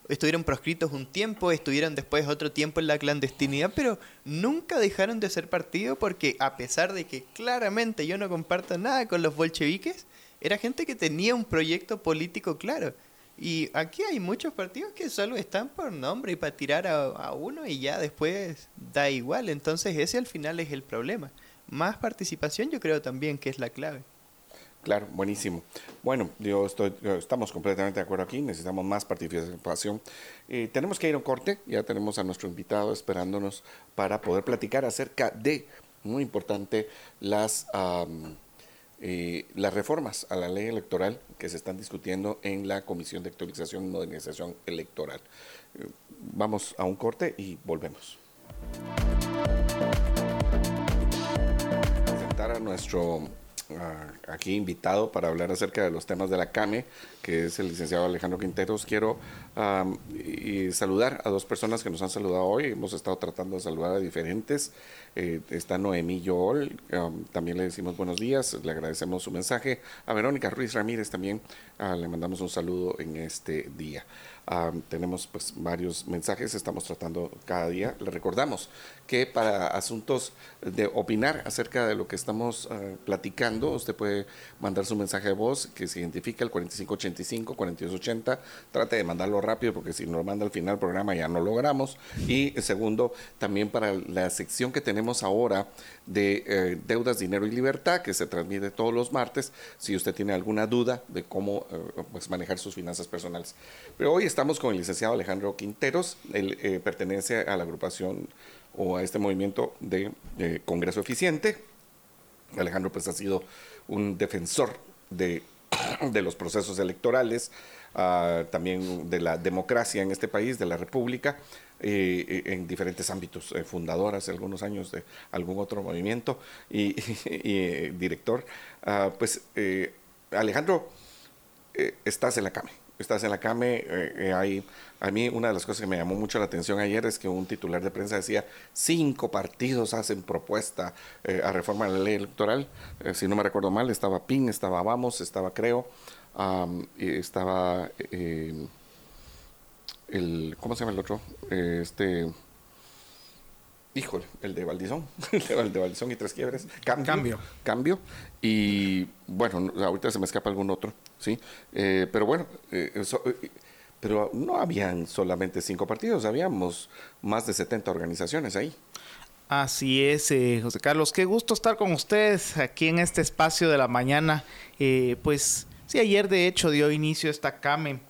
estuvieron proscritos un tiempo, estuvieron después otro tiempo en la clandestinidad, pero nunca dejaron de ser partido porque a pesar de que claramente yo no comparto nada con los bolcheviques, era gente que tenía un proyecto político claro. Y aquí hay muchos partidos que solo están por nombre y para tirar a, a uno y ya después da igual. Entonces ese al final es el problema. Más participación yo creo también que es la clave. Claro, buenísimo. Bueno, yo estoy, estamos completamente de acuerdo aquí, necesitamos más participación. Eh, tenemos que ir a un corte, ya tenemos a nuestro invitado esperándonos para poder platicar acerca de, muy importante, las, um, eh, las reformas a la ley electoral que se están discutiendo en la Comisión de Actualización y Modernización Electoral. Eh, vamos a un corte y volvemos. Presentar a nuestro Uh, aquí invitado para hablar acerca de los temas de la C A M E, que es el licenciado Alejandro Quinteros. Quiero um, y saludar a dos personas que nos han saludado hoy. Hemos estado tratando de saludar a diferentes. Eh, está Noemí Joel, um, también le decimos buenos días, le agradecemos su mensaje. A Verónica Ruiz Ramírez también uh, le mandamos un saludo en este día. Um, tenemos pues varios mensajes, estamos tratando cada día. Le recordamos que para asuntos de opinar acerca de lo que estamos uh, platicando, usted puede mandar su mensaje de voz que se identifica el cuarenta y cinco ochenta y cinco, cuarenta y dos ochenta. Trate de mandarlo rápido porque si nos lo manda al final del programa ya no logramos. Y segundo, también para la sección que tenemos ahora de eh, deudas, dinero y libertad, que se transmite todos los martes, si usted tiene alguna duda de cómo eh, pues manejar sus finanzas personales. Pero hoy estamos con el licenciado Alejandro Quinteros. Él eh, pertenece a la agrupación o a este movimiento de eh, Congreso Eficiente. Alejandro pues ha sido un defensor de, de los procesos electorales, uh, también de la democracia en este país, de la república, eh, en diferentes ámbitos, eh, fundador hace algunos años de algún otro movimiento y, y, y eh, director. Uh, pues eh, Alejandro, eh, estás en la C A M E. Estás en la C A M E, eh, eh, hay, a mí una de las cosas que me llamó mucho la atención ayer es que un titular de prensa decía cinco partidos hacen propuesta eh, a reforma de la ley electoral. Eh, si no me recuerdo mal, estaba P I N, estaba Vamos, estaba Creo, um, y estaba eh, el, ¿cómo se llama el otro? Eh, este... Híjole, el de Valdizón, el de Valdizón y Tres Quiebres. Cambio. Cambio. Cambio. Y bueno, ahorita se me escapa algún otro, ¿sí? Eh, pero bueno, eh, eso, eh, pero no habían solamente cinco partidos, habíamos más de setenta organizaciones ahí. Así es, eh, José Carlos. Qué gusto estar con ustedes aquí en este espacio de la mañana. Eh, pues sí, ayer de hecho dio inicio esta C A M E.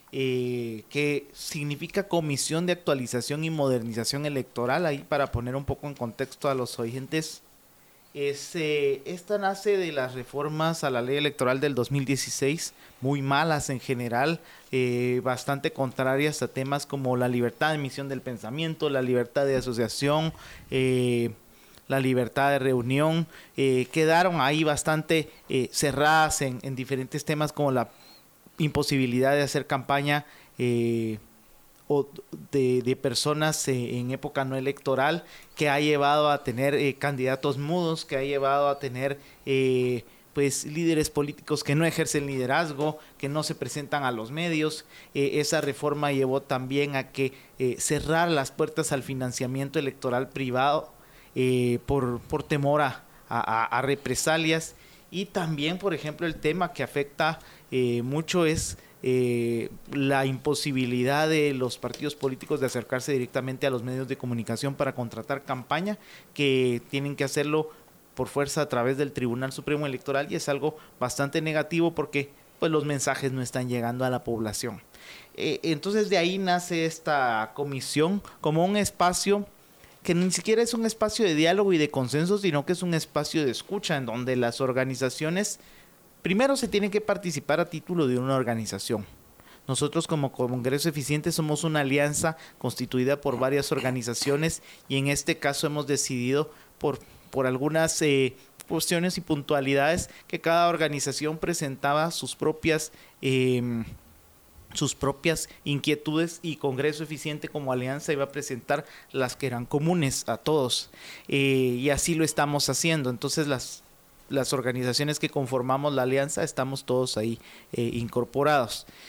Eh, que significa Comisión de Actualización y Modernización Electoral, ahí para poner un poco en contexto a los oyentes. Es, eh, esta nace de las reformas a la ley electoral del dos mil dieciséis, muy malas en general, eh, bastante contrarias a temas como la libertad de emisión del pensamiento, la libertad de asociación, eh, la libertad de reunión. Eh, quedaron ahí bastante eh, cerradas en, en diferentes temas como la imposibilidad de hacer campaña eh, o de, de personas eh, en época no electoral, que ha llevado a tener eh, candidatos mudos, que ha llevado a tener eh, pues líderes políticos que no ejercen liderazgo, que no se presentan a los medios. Eh, esa reforma llevó también a que eh, cerrar las puertas al financiamiento electoral privado eh, por, por temor a, a, a represalias. Y también, por ejemplo, el tema que afecta eh, mucho es eh, la imposibilidad de los partidos políticos de acercarse directamente a los medios de comunicación para contratar campaña, que tienen que hacerlo por fuerza a través del Tribunal Supremo Electoral, y es algo bastante negativo porque pues, los mensajes no están llegando a la población. Eh, entonces de ahí nace esta comisión como un espacio que ni siquiera es un espacio de diálogo y de consenso, sino que es un espacio de escucha en donde las organizaciones primero se tienen que participar a título de una organización. Nosotros como Congreso Eficiente somos una alianza constituida por varias organizaciones y en este caso hemos decidido por, por algunas eh, cuestiones y puntualidades que cada organización presentaba sus propias eh, sus propias inquietudes, y Congreso Eficiente como alianza iba a presentar las que eran comunes a todos, eh, y así lo estamos haciendo. Entonces las, las organizaciones que conformamos la alianza estamos todos ahí eh, incorporados.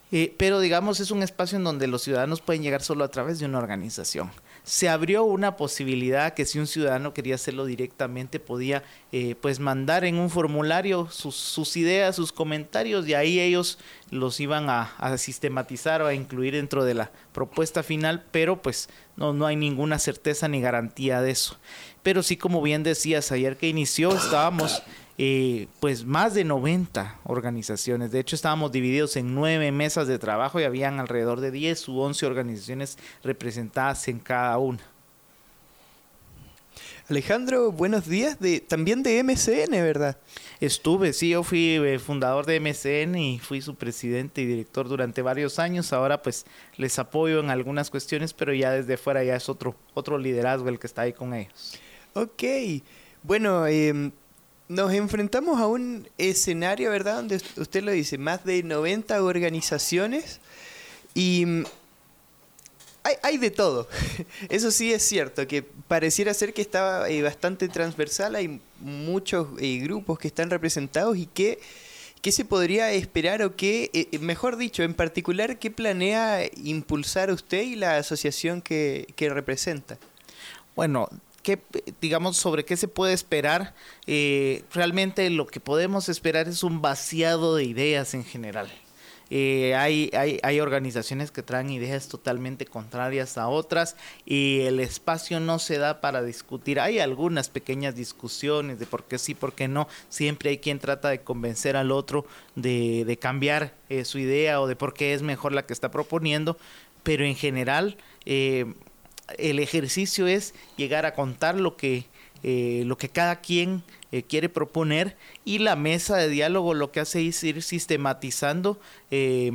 Eh, pero digamos es un espacio en donde los ciudadanos pueden llegar solo a través de una organización. Se abrió una posibilidad que si un ciudadano quería hacerlo directamente podía eh, pues mandar en un formulario sus, sus ideas, sus comentarios, y ahí ellos los iban a, a sistematizar o a incluir dentro de la propuesta final, pero pues no, no hay ninguna certeza ni garantía de eso. Pero sí, como bien decías, ayer que inició estábamos eh, pues más de noventa organizaciones. De hecho, estábamos divididos en nueve mesas de trabajo y habían alrededor de diez u once organizaciones representadas en cada una. Alejandro, buenos días, de también de M C N, ¿verdad? Estuve, sí, yo fui eh, fundador de M C N y fui su presidente y director durante varios años. Ahora pues les apoyo en algunas cuestiones, pero ya desde fuera ya es otro, otro liderazgo el que está ahí con ellos. Ok, bueno, eh, nos enfrentamos a un escenario, ¿verdad? Donde usted lo dice, más de noventa organizaciones y hay, hay de todo. Eso sí es cierto, que pareciera ser que estaba eh, bastante transversal, hay muchos eh, grupos que están representados y que... ¿Qué se podría esperar o qué, eh, mejor dicho, en particular, qué planea impulsar usted y la asociación que, que representa? Bueno, ¿qué, digamos, sobre qué se puede esperar? Eh, realmente lo que podemos esperar es un vaciado de ideas en general. Eh, hay, hay, hay organizaciones que traen ideas totalmente contrarias a otras y el espacio no se da para discutir. Hay algunas pequeñas discusiones de por qué sí, por qué no. Siempre hay quien trata de convencer al otro de, de cambiar eh, su idea o de por qué es mejor la que está proponiendo, pero en general eh, el ejercicio es llegar a contar lo que, eh, lo que cada quien Eh, quiere proponer, y la mesa de diálogo lo que hace es ir sistematizando eh,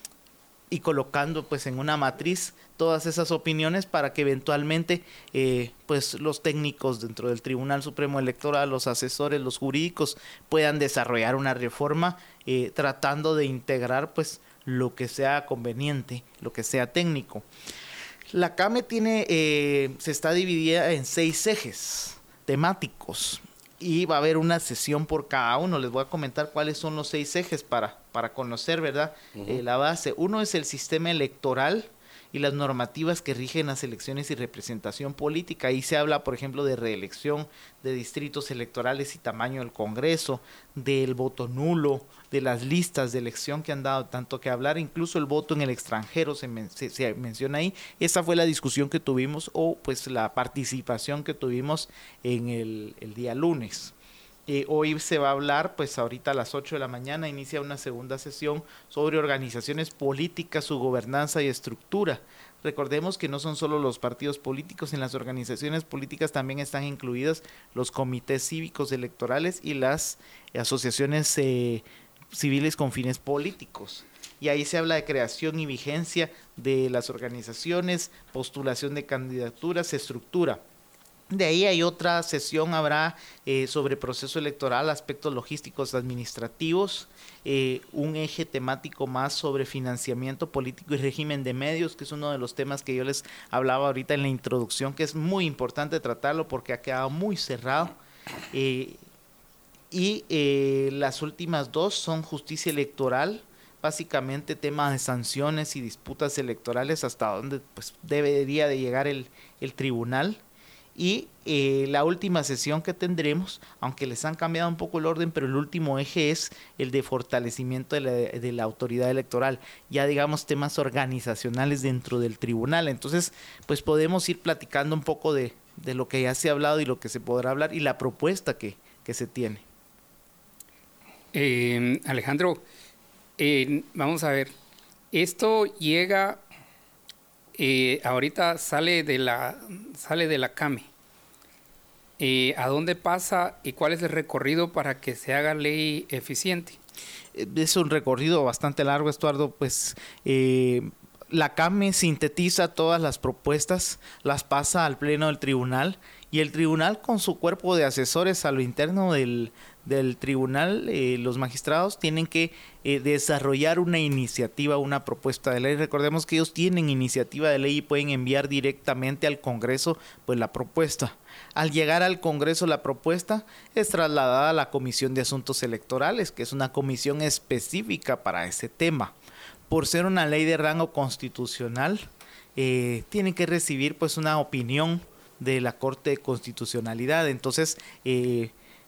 y colocando pues en una matriz todas esas opiniones para que eventualmente eh, pues los técnicos dentro del Tribunal Supremo Electoral, los asesores, los jurídicos puedan desarrollar una reforma eh, tratando de integrar pues lo que sea conveniente, lo que sea técnico. La CAME tiene, eh, se está dividida en seis ejes temáticos y va a haber una sesión por cada uno. Les voy a comentar cuáles son los seis ejes para, para conocer, ¿verdad? Uh-huh. eh, la base. Uno es el sistema electoral y las normativas que rigen las elecciones y representación política. Ahí se habla, por ejemplo, de reelección, de distritos electorales y tamaño del Congreso, del voto nulo, de las listas de elección que han dado tanto que hablar, incluso el voto en el extranjero se, men- se, se menciona ahí. Esa fue la discusión que tuvimos, o pues la participación que tuvimos en el, el día lunes. Eh, hoy se va a hablar, pues ahorita a las ocho de la mañana inicia una segunda sesión sobre organizaciones políticas, su gobernanza y estructura. Recordemos que no son solo los partidos políticos, en las organizaciones políticas también están incluidas los comités cívicos electorales y las asociaciones eh, civiles con fines políticos. Y ahí se habla de creación y vigencia de las organizaciones, postulación de candidaturas, estructura. De ahí hay otra sesión, habrá eh, sobre proceso electoral, aspectos logísticos administrativos, eh, un eje temático más sobre financiamiento político y régimen de medios, que es uno de los temas que yo les hablaba ahorita en la introducción, que es muy importante tratarlo porque ha quedado muy cerrado. Eh, y eh, las últimas dos son justicia electoral, básicamente temas de sanciones y disputas electorales, hasta donde pues, debería de llegar el, el tribunal. Y eh, la última sesión que tendremos, aunque les han cambiado un poco el orden, pero el último eje es el de fortalecimiento de la, de la autoridad electoral, ya digamos temas organizacionales dentro del tribunal. Entonces pues podemos ir platicando un poco de, de lo que ya se ha hablado y lo que se podrá hablar y la propuesta que, que se tiene. Eh, Alejandro, eh, vamos a ver, esto llega... Eh, ahorita sale de la sale de la CAME. Eh, ¿A dónde pasa y cuál es el recorrido para que se haga ley eficiente? Es un recorrido bastante largo, Estuardo. Pues eh, la CAME sintetiza todas las propuestas, las pasa al pleno del tribunal y el tribunal con su cuerpo de asesores a lo interno del, del tribunal, eh, los magistrados tienen que eh, desarrollar una iniciativa, una propuesta de ley. Recordemos que ellos tienen iniciativa de ley y pueden enviar directamente al Congreso pues la propuesta. Al llegar al Congreso la propuesta es trasladada a la Comisión de Asuntos Electorales, que es una comisión específica para ese tema. por ser una ley de rango constitucional, eh, tiene que recibir pues una opinión de la Corte de Constitucionalidad. Entonces, eh,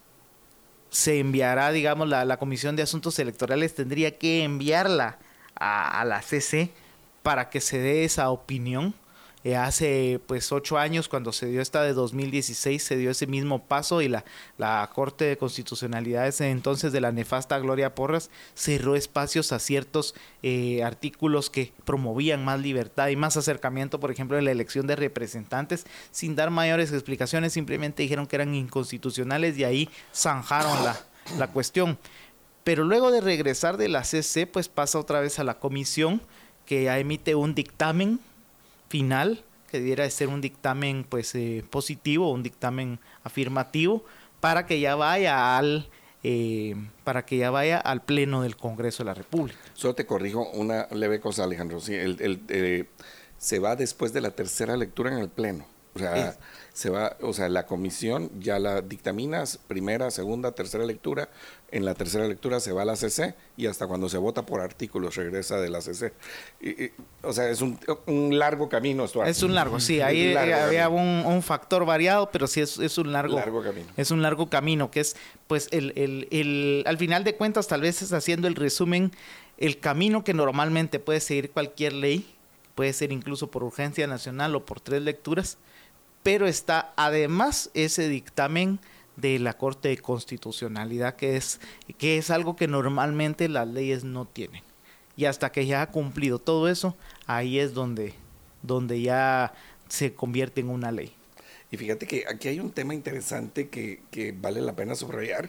se enviará, digamos, la, la Comisión de Asuntos Electorales tendría que enviarla a, a la C C para que se dé esa opinión. Eh, hace pues ocho años, cuando se dio esta de dos mil dieciséis, se dio ese mismo paso y la, la Corte de Constitucionalidad ese entonces de la nefasta Gloria Porras cerró espacios a ciertos eh, artículos que promovían más libertad y más acercamiento, por ejemplo, en la elección de representantes, sin dar mayores explicaciones, simplemente dijeron que eran inconstitucionales y ahí zanjaron la, la cuestión. Pero luego de regresar de la C C, pues pasa otra vez a la comisión, que emite un dictamen final, que debiera de ser un dictamen pues eh, positivo, un dictamen afirmativo, para que ya vaya al eh, para que ya vaya al Pleno del Congreso de la República. Solo te corrijo una leve cosa, Alejandro. Sí, el, el, eh, se va después de la tercera lectura en el Pleno. O sea, es. se va, o sea, la comisión ya la dictamina, primera, segunda, tercera lectura. En la tercera lectura se va a la C C y hasta cuando se vota por artículos regresa de la C C. Y, y, o sea, es un, un largo camino, Stuart. Es un largo, sí. Ahí largo había un, un factor variado, pero sí es, es un largo, largo camino. Es un largo camino, que es, pues, el, el, el, al final de cuentas, tal vez es haciendo el resumen, el camino que normalmente puede seguir cualquier ley, puede ser incluso por urgencia nacional o por tres lecturas, pero está además ese dictamen de la Corte de Constitucionalidad, que es, que es algo que normalmente las leyes no tienen. Y hasta que ya ha cumplido todo eso, ahí es donde, donde ya se convierte en una ley. Y fíjate que aquí hay un tema interesante que, que vale la pena subrayar,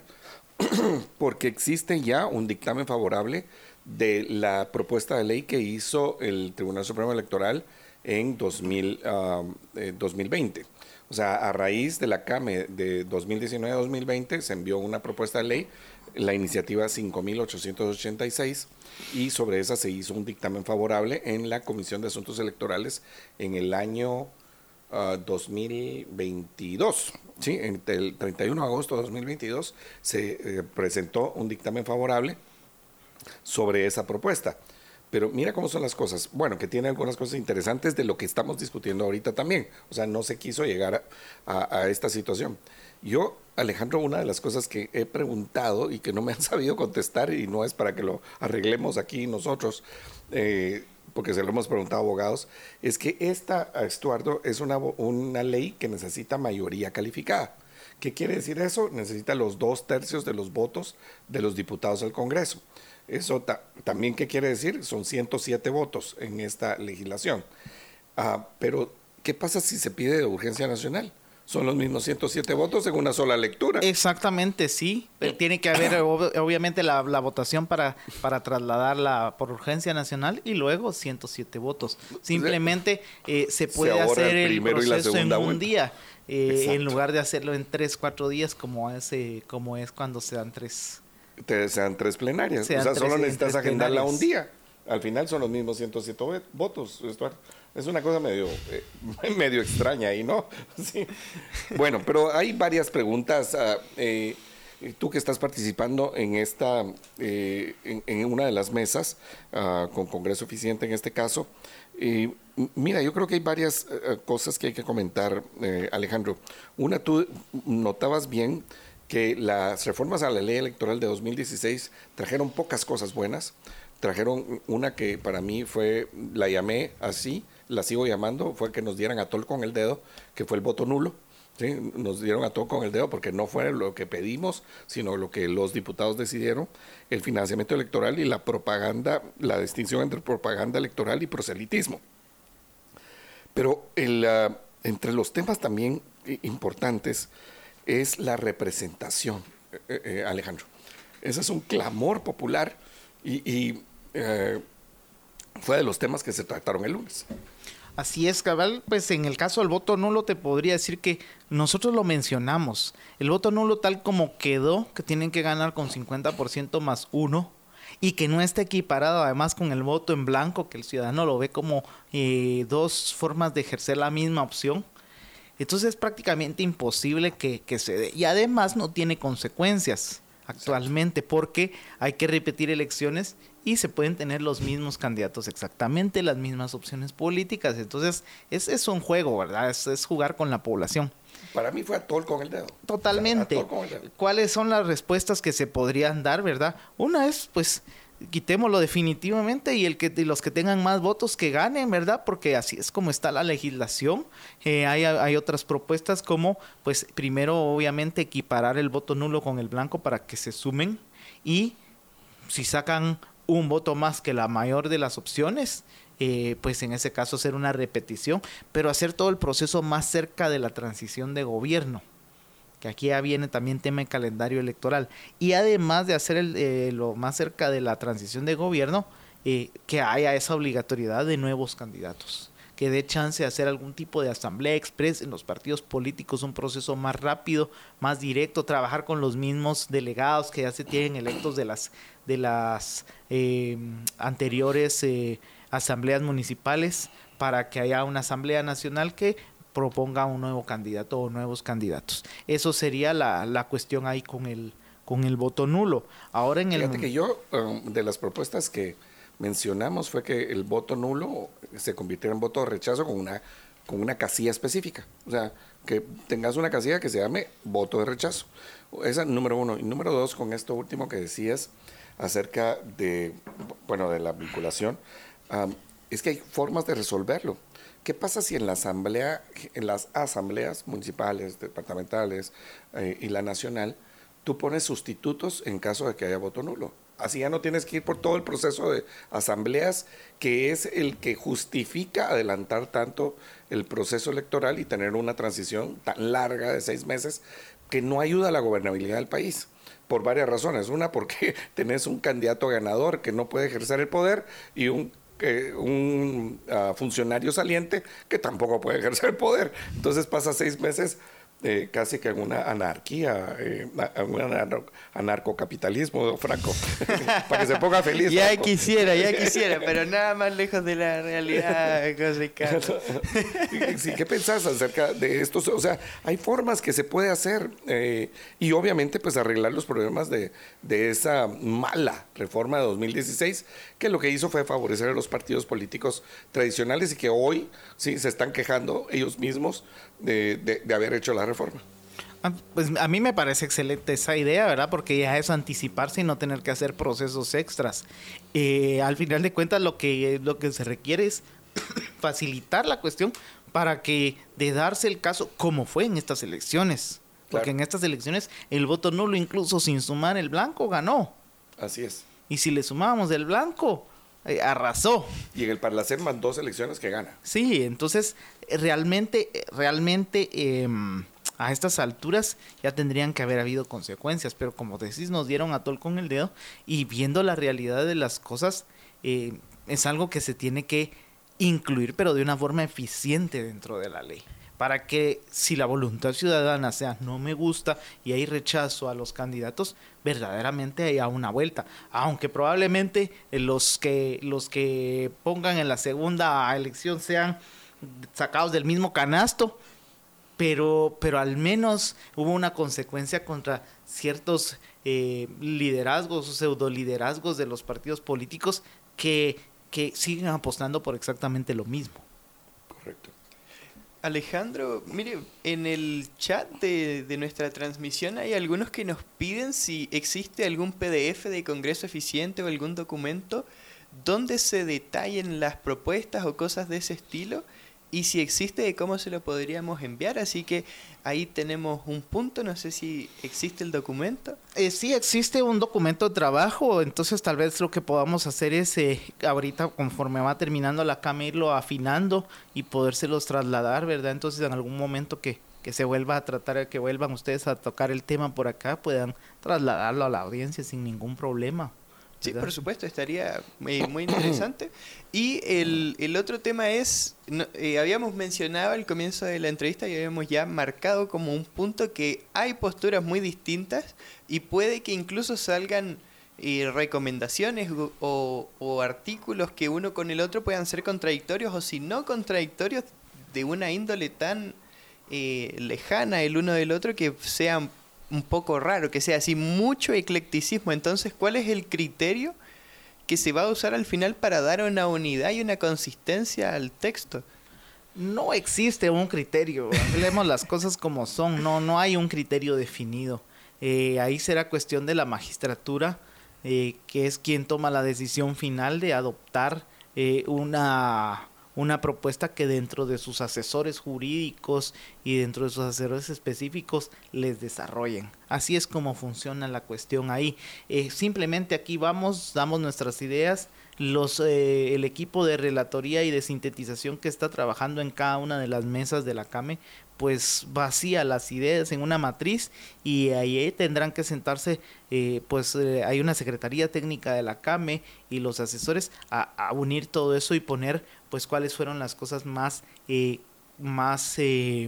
porque existe ya un dictamen favorable de la propuesta de ley que hizo el Tribunal Supremo Electoral en dos mil, uh, eh, dos mil veinte. O sea, a raíz de la C A M E de dos mil diecinueve a dos mil veinte se envió una propuesta de ley, la iniciativa cinco mil ochocientos ochenta y seis, y sobre esa se hizo un dictamen favorable en la Comisión de Asuntos Electorales en el año uh, dos mil veintidós. ¿Sí? En el treinta y uno de agosto de dos mil veintidós se eh, presentó un dictamen favorable sobre esa propuesta. Pero mira cómo son las cosas. Bueno, que tiene algunas cosas interesantes de lo que estamos discutiendo ahorita también. O sea, no se quiso llegar a, a, a esta situación. Yo, Alejandro, una de las cosas que he preguntado y que no me han sabido contestar, y no es para que lo arreglemos aquí nosotros, eh, porque se lo hemos preguntado a abogados, es que esta, Estuardo, es una, una ley que necesita mayoría calificada. ¿Qué quiere decir eso? Necesita los dos tercios de los votos de los diputados del Congreso. Eso ta también, ¿qué quiere decir? Son ciento siete votos en esta legislación. Ah, pero, ¿qué pasa si se pide de urgencia nacional? Son los mismos ciento siete votos en una sola lectura. Exactamente, sí. Tiene que haber ob obviamente la, la votación para, para trasladarla por urgencia nacional y luego ciento siete votos. Simplemente eh, se puede se hacer el, el proceso en un día, eh, en lugar de hacerlo en tres, cuatro días como es, eh, como es cuando se dan tres. Te, sean tres plenarias. Sean o sea, tres, solo necesitas agendarla plenarias. Un día. Al final son los mismos ciento siete votos, Estuardo. Es una cosa medio, eh, medio extraña ahí, ¿no? Sí. Bueno, pero hay varias preguntas. Uh, eh, tú que estás participando en esta, eh, en, en una de las mesas, uh, con Congreso Eficiente en este caso, eh, mira, yo creo que hay varias uh, cosas que hay que comentar, eh, Alejandro. Una, tú notabas bien que las reformas a la ley electoral de dos mil dieciséis trajeron pocas cosas buenas. Trajeron una que para mí fue, la llamé así, la sigo llamando, fue que nos dieran a tol con el dedo, que fue el voto nulo. ¿Sí? Nos dieron a tol con el dedo porque no fue lo que pedimos, sino lo que los diputados decidieron, el financiamiento electoral y la propaganda, la distinción entre propaganda electoral y proselitismo. Pero el, uh, entre los temas también importantes es la representación, eh, eh, Alejandro. Ese es un clamor popular y, y eh, fue de los temas que se trataron el lunes. Así es, cabal. Pues en el caso del voto nulo te podría decir que nosotros lo mencionamos. El voto nulo tal como quedó, que tienen que ganar con cincuenta por ciento más uno y que no está equiparado además con el voto en blanco, que el ciudadano lo ve como eh, dos formas de ejercer la misma opción. Entonces es prácticamente imposible que, que se dé. Y además no tiene consecuencias. actualmente, porque hay que repetir elecciones y se pueden tener los mismos candidatos exactamente, las mismas opciones políticas. Entonces, es, es un juego, ¿verdad? Es, es jugar con la población. Para mí fue atol con el dedo. Totalmente. O sea, atol con el dedo. ¿Cuáles son las respuestas que se podrían dar, verdad? Una es, pues, quitémoslo definitivamente y el que y los que tengan más votos que ganen, ¿verdad? Porque así es como está la legislación. Eh, hay, hay otras propuestas como, pues, primero, obviamente, equiparar el voto nulo con el blanco para que se sumen y si sacan un voto más que la mayor de las opciones, eh, pues en ese caso hacer una repetición, pero hacer todo el proceso más cerca de la transición de gobierno, que aquí ya viene también tema de calendario electoral, y además de hacer el, eh, lo más cerca de la transición de gobierno, eh, que haya esa obligatoriedad de nuevos candidatos, que dé chance de hacer algún tipo de asamblea express en los partidos políticos, un proceso más rápido, más directo, trabajar con los mismos delegados que ya se tienen electos de las de las eh, anteriores eh, asambleas municipales, para que haya una asamblea nacional que proponga un nuevo candidato o nuevos candidatos. Eso sería la, la cuestión ahí con el con el voto nulo. Ahora en el Fíjate que yo, um, de las propuestas que mencionamos, fue que el voto nulo se convirtiera en voto de rechazo con una, con una casilla específica. O sea, que tengas una casilla que se llame voto de rechazo. Esa número uno. Y número dos, con esto último que decías acerca de, bueno, de la vinculación, um, es que hay formas de resolverlo. ¿Qué pasa si en la asamblea, en las asambleas municipales, departamentales eh, y la nacional, tú pones sustitutos en caso de que haya voto nulo? Así ya no tienes que ir por todo el proceso de asambleas, que es el que justifica adelantar tanto el proceso electoral y tener una transición tan larga de seis meses que no ayuda a la gobernabilidad del país. Por varias razones. Una, porque tenés un candidato ganador que no puede ejercer el poder y un que un uh, funcionario saliente que tampoco puede ejercer el poder. Entonces pasa seis meses eh, casi que en una anarquía, eh, en un anarco, anarcocapitalismo, Franco, para que se ponga feliz. Ya Franco. quisiera, ya quisiera, pero nada más lejos de la realidad, José Carlos. Sí, ¿qué pensás acerca de esto? O sea, hay formas que se puede hacer eh, y obviamente pues arreglar los problemas de, de esa mala reforma de dos mil dieciséis, que lo que hizo fue favorecer a los partidos políticos tradicionales y que hoy sí se están quejando ellos mismos de, de, de haber hecho la reforma. Pues a mí me parece excelente esa idea, ¿verdad? Porque ya es anticiparse y no tener que hacer procesos extras. Eh, al final de cuentas, lo que, lo que se requiere es facilitar la cuestión para que, de darse el caso, como fue en estas elecciones. Porque claro, en estas elecciones el voto nulo, incluso sin sumar el blanco, ganó. Así es. Y si le sumábamos el blanco, eh, arrasó. Y en el Parlacén van dos elecciones que gana. Sí, entonces realmente, realmente eh, a estas alturas ya tendrían que haber habido consecuencias, pero como decís, nos dieron atol con el dedo y viendo la realidad de las cosas, eh, es algo que se tiene que incluir, pero de una forma eficiente dentro de la ley, para que si la voluntad ciudadana sea no me gusta y hay rechazo a los candidatos, verdaderamente haya una vuelta, aunque probablemente los que los que pongan en la segunda elección sean sacados del mismo canasto, pero pero al menos hubo una consecuencia contra ciertos eh, liderazgos o pseudo liderazgos de los partidos políticos que, que siguen apostando por exactamente lo mismo. Correcto. Alejandro, mire, en el chat de, de nuestra transmisión hay algunos que nos piden si existe algún P D F de Congreso Eficiente o algún documento donde se detallen las propuestas o cosas de ese estilo, y si existe, cómo se lo podríamos enviar. Así que ahí tenemos un punto, no sé si existe el documento. Eh, sí, existe un documento de trabajo, entonces tal vez lo que podamos hacer es, eh, ahorita conforme va terminando la cama, irlo afinando y podérselos trasladar, ¿verdad? Entonces en algún momento que, que se vuelva a tratar, que vuelvan ustedes a tocar el tema por acá, puedan trasladarlo a la audiencia sin ningún problema. Sí, por supuesto, estaría muy, muy interesante. Y el, el otro tema es, no, eh, habíamos mencionado al comienzo de la entrevista y habíamos ya marcado como un punto que hay posturas muy distintas y puede que incluso salgan eh, recomendaciones o, o, o artículos que uno con el otro puedan ser contradictorios, o si no contradictorios, de una índole tan eh, lejana el uno del otro que sean un poco raro, que sea así mucho eclecticismo. Entonces, ¿cuál es el criterio que se va a usar al final para dar una unidad y una consistencia al texto? No existe un criterio, hablemos las cosas como son, no, no hay un criterio definido. Eh, ahí será cuestión de la magistratura, eh, que es quien toma la decisión final de adoptar eh, una, una propuesta que dentro de sus asesores jurídicos y dentro de sus asesores específicos les desarrollen. Así es como funciona la cuestión ahí. Eh, simplemente aquí vamos, damos nuestras ideas. Los, eh, el equipo de relatoría y de sintetización que está trabajando en cada una de las mesas de la CAME, pues vacía las ideas en una matriz y ahí tendrán que sentarse, eh, pues eh, hay una secretaría técnica de la CAME y los asesores a, a unir todo eso y poner pues cuáles fueron las cosas más, eh, más eh,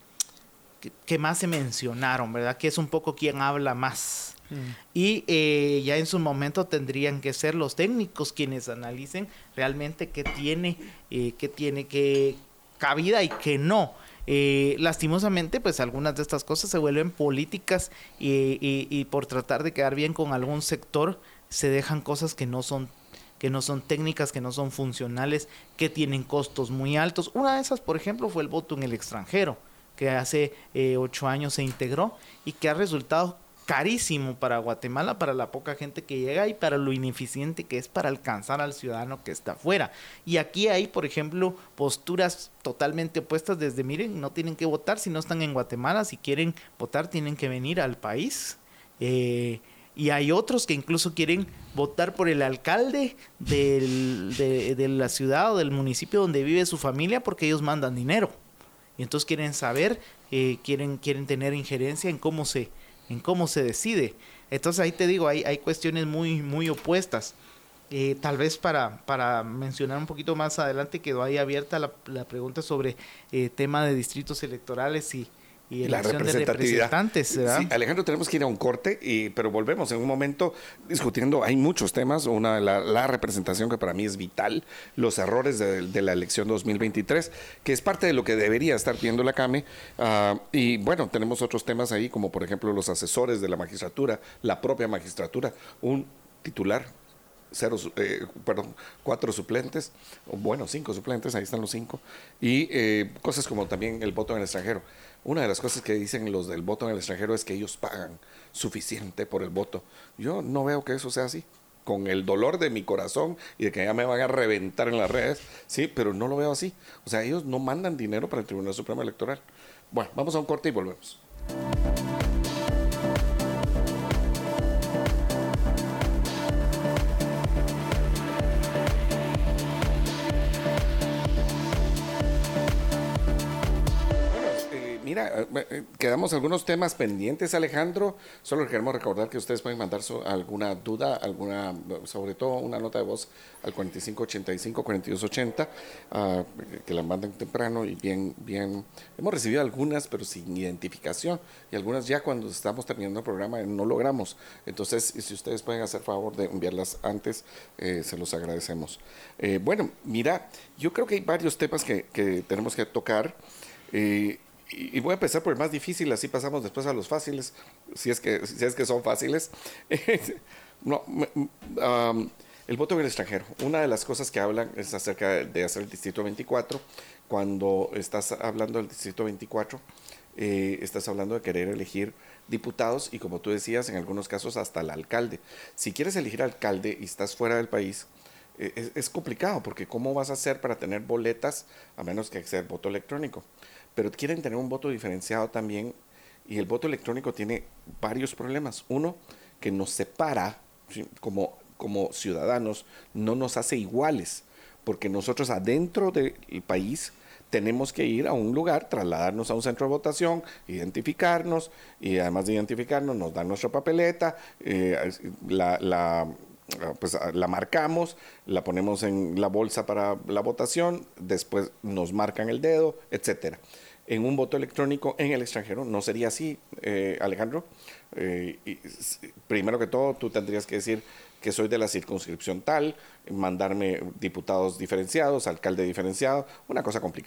que, que más se mencionaron, ¿verdad? Que es un poco quien habla más. Mm. Y eh, ya en su momento tendrían que ser los técnicos quienes analicen realmente qué tiene, eh, qué tiene que cabida y qué no. Eh, lastimosamente, pues algunas de estas cosas se vuelven políticas y, y, y por tratar de quedar bien con algún sector se dejan cosas que no son que no son técnicas, que no son funcionales, que tienen costos muy altos. Una de esas, por ejemplo, fue el voto en el extranjero, que hace eh, ocho años se integró y que ha resultado carísimo para Guatemala, para la poca gente que llega y para lo ineficiente que es para alcanzar al ciudadano que está afuera. Y aquí hay, por ejemplo, posturas totalmente opuestas desde, miren, no tienen que votar si no están en Guatemala, si quieren votar tienen que venir al país. Eh, y hay otros que incluso quieren votar por el alcalde del, de, de la ciudad o del municipio donde vive su familia porque ellos mandan dinero. Y entonces quieren saber, eh, quieren, quieren tener injerencia en cómo se en cómo se decide. Entonces ahí te digo, hay, hay cuestiones muy, muy opuestas. Eh, tal vez para, para mencionar un poquito más adelante, quedó ahí abierta la, la pregunta sobre eh, tema de distritos electorales y, y elección de representantes, ¿verdad? Sí, Alejandro, tenemos que ir a un corte, y, pero volvemos en un momento discutiendo. Hay muchos temas. Una, la, la representación, que para mí es vital, los errores de, de la elección dos mil veintitrés, que es parte de lo que debería estar viendo la CAME. Uh, y bueno, tenemos otros temas ahí, como por ejemplo los asesores de la magistratura, la propia magistratura, un titular, cero, eh, perdón, cuatro suplentes, bueno, cinco suplentes, ahí están los cinco, y eh, cosas como también el voto en el extranjero. Una de las cosas que dicen los del voto en el extranjero es que ellos pagan suficiente por el voto. Yo no veo que eso sea así, con el dolor de mi corazón y de que ya me van a reventar en las redes, sí, pero no lo veo así. O sea, ellos no mandan dinero para el Tribunal Supremo Electoral. Bueno, vamos a un corte y volvemos. Mira, quedamos algunos temas pendientes, Alejandro. Solo queremos recordar que ustedes pueden mandar so, alguna duda, alguna, sobre todo una nota de voz al cuarenta y cinco ochenta y cinco, cuarenta y dos ochenta, uh, que la manden temprano y bien, bien. Hemos recibido algunas, pero sin identificación, y algunas ya cuando estamos terminando el programa no logramos. Entonces, si ustedes pueden hacer favor de enviarlas antes, eh, se los agradecemos. Eh, bueno, mira, yo creo que hay varios temas que, que tenemos que tocar. Eh, Y voy a empezar por el más difícil, así pasamos después a los fáciles, si es que, si es que son fáciles. no, um, el voto en el extranjero. Una de las cosas que hablan es acerca de hacer el Distrito veinticuatro. Cuando estás hablando del Distrito veinticuatro, eh, estás hablando de querer elegir diputados y, como tú decías, en algunos casos hasta el alcalde. Si quieres elegir alcalde y estás fuera del país, eh, es, es complicado, porque ¿cómo vas a hacer para tener boletas a menos que sea voto electrónico? Pero quieren tener un voto diferenciado también, y el voto electrónico tiene varios problemas. Uno, que nos separa, ¿sí? como, como ciudadanos, no nos hace iguales, porque nosotros adentro del país tenemos que ir a un lugar, trasladarnos a un centro de votación, identificarnos, y además de identificarnos nos dan nuestra papeleta, eh, la... la pues la marcamos, la ponemos en la bolsa para la votación, después nos marcan el dedo, etcétera. En un voto electrónico en el extranjero no sería así, eh, Alejandro. Eh, y, primero que todo, tú tendrías que decir que soy de la circunscripción tal, mandarme diputados diferenciados, alcalde diferenciado, una cosa complicada.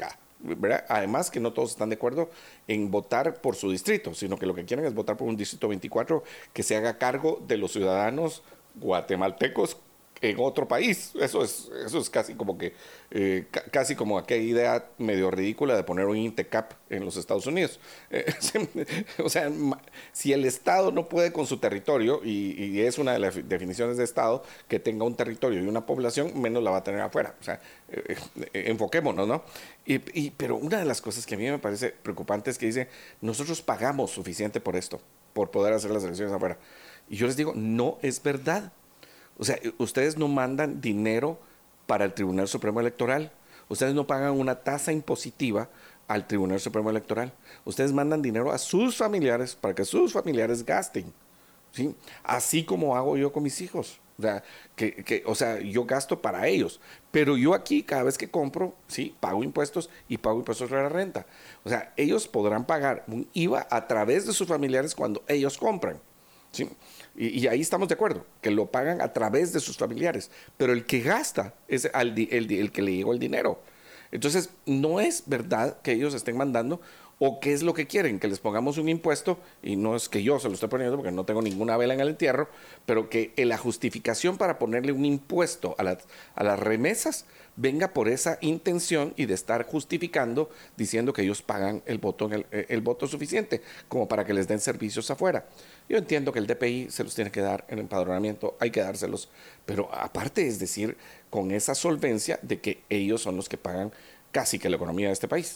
¿verdad? Además que no todos están de acuerdo en votar por su distrito, sino que lo que quieren es votar por un distrito veinticuatro que se haga cargo de los ciudadanos guatemaltecos en otro país. Eso es, eso es casi como que, eh, ca- casi como aquella idea medio ridícula de poner un INTECAP en los Estados Unidos. Eh, o sea, ma- si el Estado no puede con su territorio, y, y es una de las definiciones de Estado, que tenga un territorio y una población, menos la va a tener afuera. O sea, eh, eh, enfoquémonos, ¿no? Y, y, pero una de las cosas que a mí me parece preocupante es que dice, nosotros pagamos suficiente por esto, por poder hacer las elecciones afuera. Y yo les digo, no es verdad. O sea, ustedes no mandan dinero para el Tribunal Supremo Electoral. Ustedes no pagan una tasa impositiva al Tribunal Supremo Electoral. Ustedes mandan dinero a sus familiares para que sus familiares gasten, ¿sí? Así como hago yo con mis hijos. O sea, que, que, o sea, yo gasto para ellos. Pero yo aquí, cada vez que compro, sí, pago impuestos y pago impuestos sobre la renta. O sea, ellos podrán pagar un I V A a través de sus familiares cuando ellos compran, ¿sí? Y, y ahí estamos de acuerdo, que lo pagan a través de sus familiares, pero el que gasta es al di- el, di- el que le llegó el dinero. Entonces, no es verdad que ellos estén mandando, o qué es lo que quieren, que les pongamos un impuesto, y no es que yo se lo esté poniendo porque no tengo ninguna vela en el entierro, pero que la justificación para ponerle un impuesto a las, a las remesas venga por esa intención y de estar justificando, diciendo que ellos pagan el voto, en el, el voto suficiente como para que les den servicios afuera. Yo entiendo que el D P I se los tiene que dar en empadronamiento, hay que dárselos, pero aparte, es decir, con esa solvencia de que ellos son los que pagan casi que la economía de este país.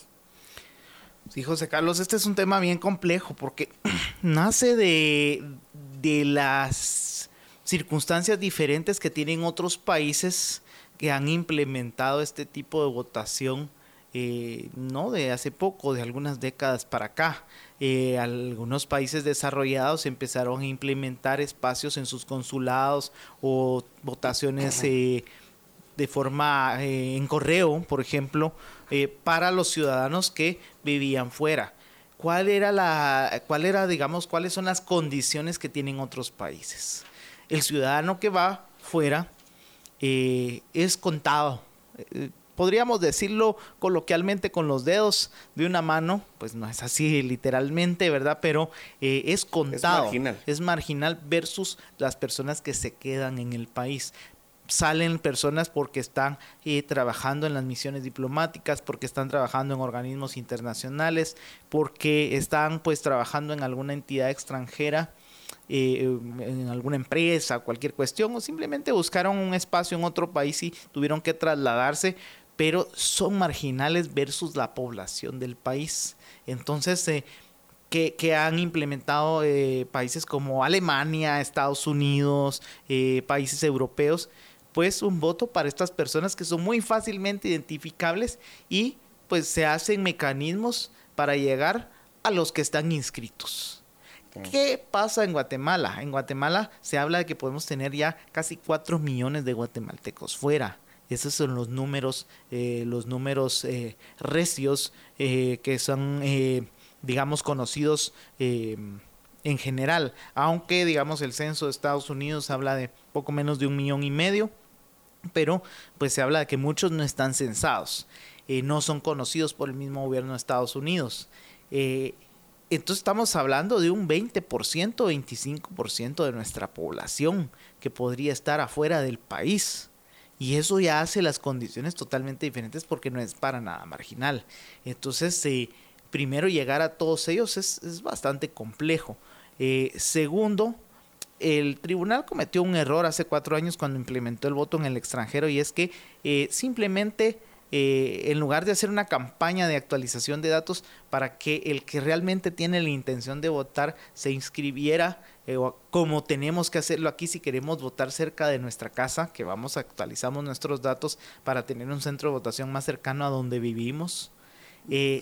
Sí, José Carlos, este es un tema bien complejo porque nace de, de las circunstancias diferentes que tienen otros países que han implementado este tipo de votación, eh, no de hace poco, de algunas décadas para acá. Eh, algunos países desarrollados empezaron a implementar espacios en sus consulados o votaciones eh, de forma eh, en correo, por ejemplo, eh, para los ciudadanos que vivían fuera. ¿Cuál era la, cuál era, digamos, cuáles son las condiciones que tienen otros países? El ciudadano que va fuera eh, es contado. Eh, podríamos decirlo coloquialmente con los dedos de una mano, pues no es así literalmente, ¿verdad? Pero eh, es contado. Es marginal. Es marginal versus las personas que se quedan en el país. Salen personas porque están eh, trabajando en las misiones diplomáticas, porque están trabajando en organismos internacionales, porque están pues trabajando en alguna entidad extranjera, eh, en alguna empresa, cualquier cuestión, o simplemente buscaron un espacio en otro país y tuvieron que trasladarse, pero son marginales versus la población del país. Entonces, eh, Que, que han implementado eh, países como Alemania, Estados Unidos, eh, países europeos, pues un voto para estas personas que son muy fácilmente identificables y pues se hacen mecanismos para llegar a los que están inscritos. ¿Qué pasa en Guatemala? En Guatemala se habla de que podemos tener ya casi cuatro millones de guatemaltecos fuera. Esos son los números, eh, los números eh, recios eh, que son... Eh, digamos, conocidos eh, en general, aunque, digamos, el censo de Estados Unidos habla de poco menos de un millón y medio, pero pues se habla de que muchos no están censados, eh, no son conocidos por el mismo gobierno de Estados Unidos. Eh, entonces estamos hablando de un veinte por ciento, veinticinco por ciento de nuestra población que podría estar afuera del país. Y eso ya hace las condiciones totalmente diferentes porque no es para nada marginal. Entonces, eh, primero, llegar a todos ellos es, es bastante complejo. Eh, segundo, el tribunal cometió un error hace cuatro años cuando implementó el voto en el extranjero, y es que eh, simplemente eh, en lugar de hacer una campaña de actualización de datos para que el que realmente tiene la intención de votar se inscribiera, eh, como tenemos que hacerlo aquí si queremos votar cerca de nuestra casa, que vamos, actualizamos nuestros datos para tener un centro de votación más cercano a donde vivimos. Eh,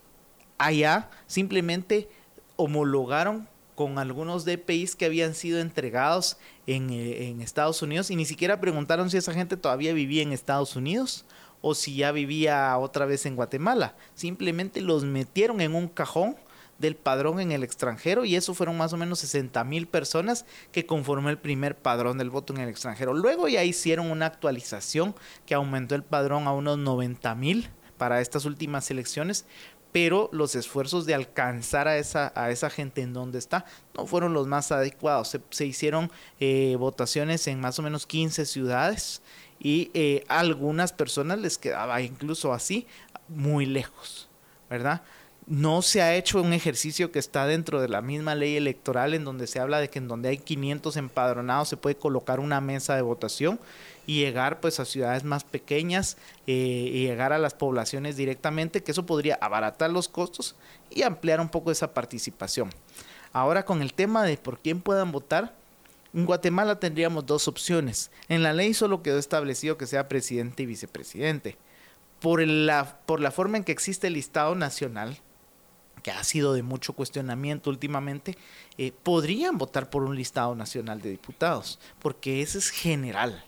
allá simplemente homologaron con algunos D P Is que habían sido entregados en, eh, en Estados Unidos, y ni siquiera preguntaron si esa gente todavía vivía en Estados Unidos o si ya vivía otra vez en Guatemala. Simplemente los metieron en un cajón del padrón en el extranjero, y eso fueron más o menos sesenta mil personas que conformó el primer padrón del voto en el extranjero. Luego ya hicieron una actualización que aumentó el padrón a unos noventa mil para estas últimas elecciones, pero los esfuerzos de alcanzar a esa, a esa gente en donde está no fueron los más adecuados. Se, se hicieron eh, votaciones en más o menos quince ciudades y eh, a algunas personas les quedaba incluso así muy lejos, ¿verdad? No se ha hecho un ejercicio que está dentro de la misma ley electoral en donde se habla de que en donde hay quinientos empadronados se puede colocar una mesa de votación y llegar pues a ciudades más pequeñas eh, y llegar a las poblaciones directamente, que eso podría abaratar los costos y ampliar un poco esa participación. Ahora, con el tema de por quién puedan votar, en Guatemala tendríamos dos opciones. En la ley solo quedó establecido que sea presidente y vicepresidente. Por la, por la forma en que existe el listado nacional, que ha sido de mucho cuestionamiento últimamente, eh, podrían votar por un listado nacional de diputados, porque ese es general.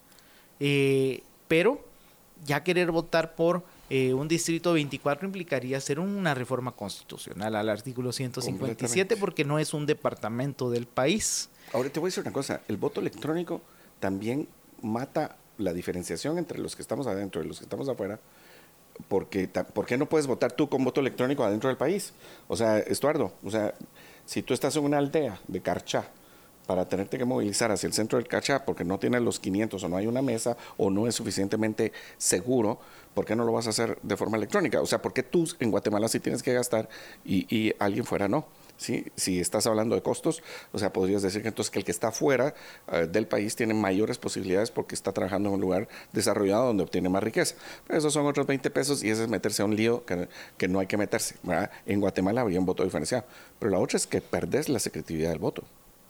Eh, pero ya querer votar por eh, un distrito veinticuatro implicaría hacer una reforma constitucional al artículo ciento cincuenta y siete, porque no es un departamento del país. Ahora te voy a decir una cosa, el voto electrónico también mata la diferenciación entre los que estamos adentro y los que estamos afuera. Porque, ¿por qué no puedes votar tú con voto electrónico adentro del país? O sea, Estuardo, o sea, si tú estás en una aldea de Carchá, para tenerte que movilizar hacia el centro del Carchá porque no tienes los quinientos o no hay una mesa o no es suficientemente seguro, ¿por qué no lo vas a hacer de forma electrónica? O sea, ¿por qué tú en Guatemala sí tienes que gastar y, y alguien fuera no? ¿Sí? Si estás hablando de costos, o sea, podrías decir que entonces que el que está fuera uh, del país tiene mayores posibilidades porque está trabajando en un lugar desarrollado donde obtiene más riqueza. Pero esos son otros veinte pesos y ese es meterse a un lío que, que no hay que meterse, ¿verdad? En Guatemala habría un voto diferenciado. Pero la otra es que perdés la secretividad del voto.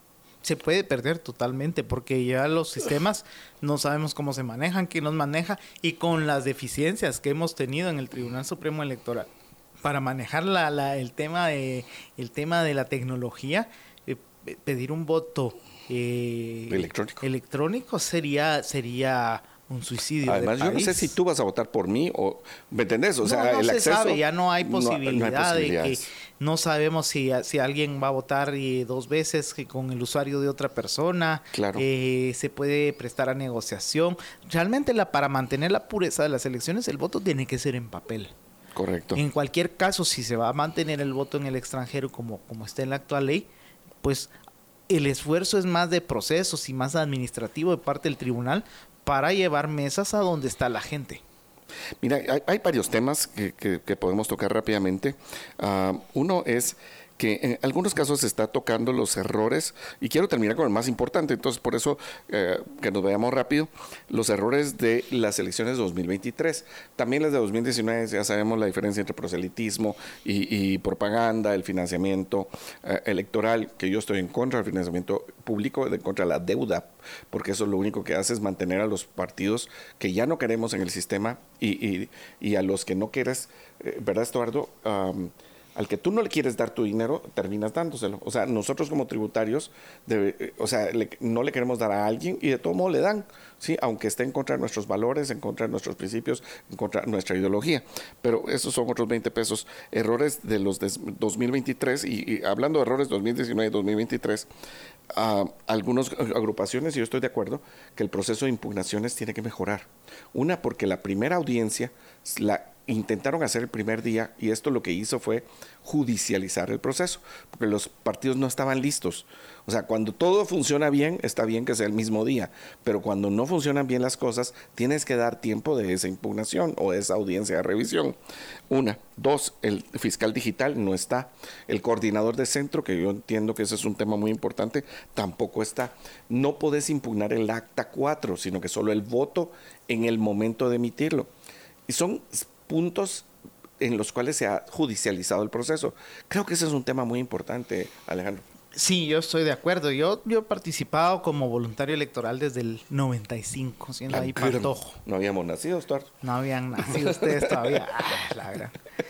Se puede perder totalmente porque ya los sistemas no sabemos cómo se manejan, quién los maneja, y con las deficiencias que hemos tenido en el Tribunal Supremo Electoral para manejar la, la, el, tema de, el tema de la tecnología, eh, pedir un voto eh, electrónico. electrónico sería, sería un suicidio. Además, yo no sé si tú vas a votar por mí o, ¿me entendés? O sea, no, no el se acceso, sabe, ya no hay posibilidad no, no hay de que no sabemos si, si alguien va a votar eh, dos veces que con el usuario de otra persona. Claro. Eh, se puede prestar a negociación. Realmente la, para mantener la pureza de las elecciones, el voto tiene que ser en papel. Correcto. En cualquier caso, si se va a mantener el voto en el extranjero como, como está en la actual ley, pues el esfuerzo es más de procesos y más administrativo de parte del tribunal para llevar mesas a donde está la gente. Mira, hay, hay varios temas que, que, que podemos tocar rápidamente. Uh, uno es que en algunos casos se está tocando los errores, y quiero terminar con el más importante, entonces por eso eh, que nos vayamos rápido, los errores de las elecciones de dos mil veintitrés. También las de dos mil diecinueve, ya sabemos la diferencia entre proselitismo y, y propaganda, el financiamiento eh, electoral, que yo estoy en contra del financiamiento público, en contra de la deuda, porque eso lo único que hace es mantener a los partidos que ya no queremos en el sistema y, y, y a los que no quieres, eh, ¿verdad, Estuardo? Um, Al que tú no le quieres dar tu dinero, terminas dándoselo. O sea, nosotros como tributarios, debe, o sea, le, no le queremos dar a alguien y de todo modo le dan, ¿sí? Aunque esté en contra de nuestros valores, en contra de nuestros principios, en contra de nuestra ideología. Pero esos son otros veinte pesos. Errores de los de dos mil veintitrés, y, y hablando de errores dos mil diecinueve y dos mil veintitrés, uh, algunas agrupaciones, y yo estoy de acuerdo, que el proceso de impugnaciones tiene que mejorar. Una, porque la primera audiencia la intentaron hacer el primer día y esto lo que hizo fue judicializar el proceso, porque los partidos no estaban listos. O sea, cuando todo funciona bien, está bien que sea el mismo día, pero cuando no funcionan bien las cosas, tienes que dar tiempo de esa impugnación o de esa audiencia de revisión. Una. Dos, el fiscal digital no está. El coordinador de centro, que yo entiendo que ese es un tema muy importante, tampoco está. No podés impugnar el acta cuatro, sino que solo el voto en el momento de emitirlo. Y son puntos en los cuales se ha judicializado el proceso. Creo que ese es un tema muy importante, Alejandro. Sí, yo estoy de acuerdo. Yo, yo he participado como voluntario electoral desde el noventa y cinco, siendo ahí patojo. No habíamos nacido, Estuardo. No habían nacido ustedes todavía. Ah, la verdad.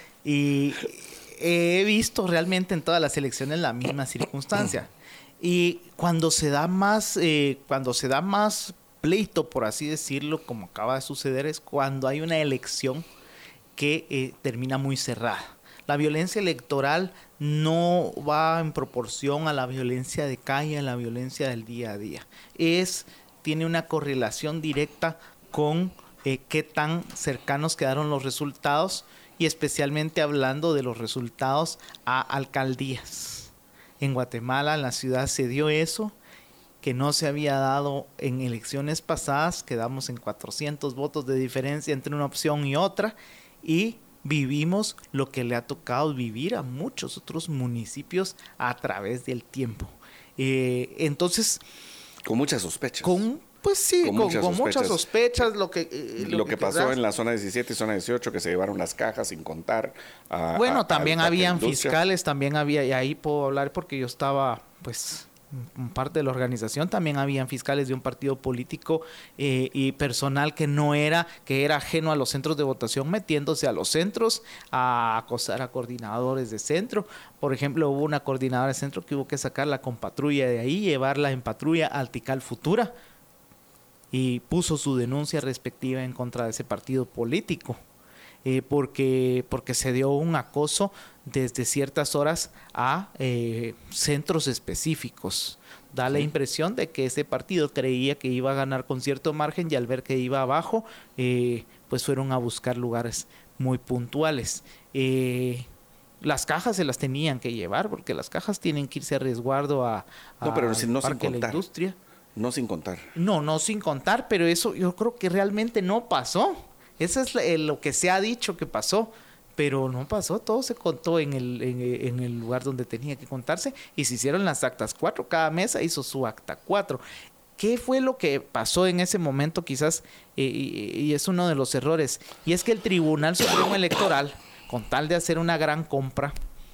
Y he visto realmente en todas las elecciones la misma circunstancia. Y cuando se da más, eh, cuando se da más pleito, por así decirlo, como acaba de suceder, es cuando hay una elección que eh, termina muy cerrada. La violencia electoral no va en proporción a la violencia de calle, a la violencia del día a día. Es, tiene una correlación directa con eh, qué tan cercanos quedaron los resultados y especialmente hablando de los resultados a alcaldías. En Guatemala, en la ciudad, se dio eso que no se había dado en elecciones pasadas. Quedamos en cuatrocientos votos de diferencia entre una opción y otra y vivimos lo que le ha tocado vivir a muchos otros municipios a través del tiempo. Eh, entonces... Con muchas sospechas. Con, pues sí, con, con, muchas, con sospechas. muchas sospechas. Lo que, eh, lo lo que, que pasó querrás. en la zona diecisiete y zona dieciocho, que se llevaron las cajas sin contar. A, bueno, a, también a habían industria. fiscales, también había, y ahí puedo hablar porque yo estaba, pues... parte de la organización, también habían fiscales de un partido político eh, y personal que no era, que era ajeno a los centros de votación, metiéndose a los centros a acosar a coordinadores de centro. Por ejemplo, hubo una coordinadora de centro que hubo que sacarla con patrulla de ahí, llevarla en patrulla al Tikal Futura y puso su denuncia respectiva en contra de ese partido político. Eh, porque, porque se dio un acoso desde ciertas horas a eh, centros específicos. Da la impresión de que ese partido creía que iba a ganar con cierto margen y al ver que iba abajo, eh, pues fueron a buscar lugares muy puntuales. Eh, las cajas se las tenían que llevar porque las cajas tienen que irse a resguardo a, a no, pero si, no Parque sin de la contar. Industria. No sin contar. No, no sin contar, pero eso yo creo que realmente no pasó. Eso es lo que se ha dicho que pasó, pero no pasó, todo se contó en el, en, en el lugar donde tenía que contarse y se hicieron las actas cuatro, cada mesa hizo su acta cuatro. ¿Qué fue lo que pasó en ese momento quizás? Eh, y, y es uno de los errores, y es que el Tribunal Supremo Electoral, con tal de hacer una gran compra,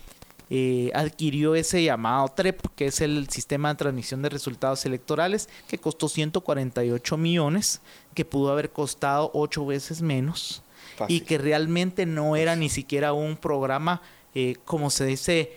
Eh, adquirió ese llamado T R E P, que es el sistema de transmisión de resultados electorales, que costó ciento cuarenta y ocho millones, que pudo haber costado ocho veces menos. Fácil. Y que realmente no era ni siquiera un programa, eh, como se dice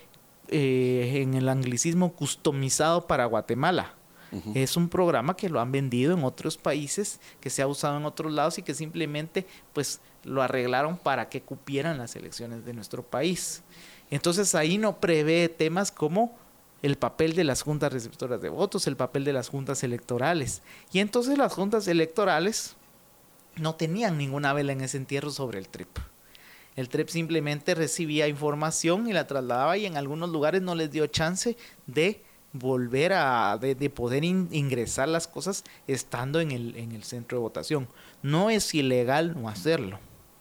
eh, en el anglicismo, customizado para Guatemala. Uh-huh. Es un programa que lo han vendido en otros países, que se ha usado en otros lados y que simplemente pues lo arreglaron para que cupieran las elecciones de nuestro país. Entonces ahí no prevé temas como el papel de las juntas receptoras de votos, el papel de las juntas electorales. Y entonces las juntas electorales no tenían ninguna vela en ese entierro sobre el T R E P. El T R E P simplemente recibía información y la trasladaba y en algunos lugares no les dio chance de volver a, de, de poder in, ingresar las cosas estando en el, en el centro de votación. No es ilegal no hacerlo,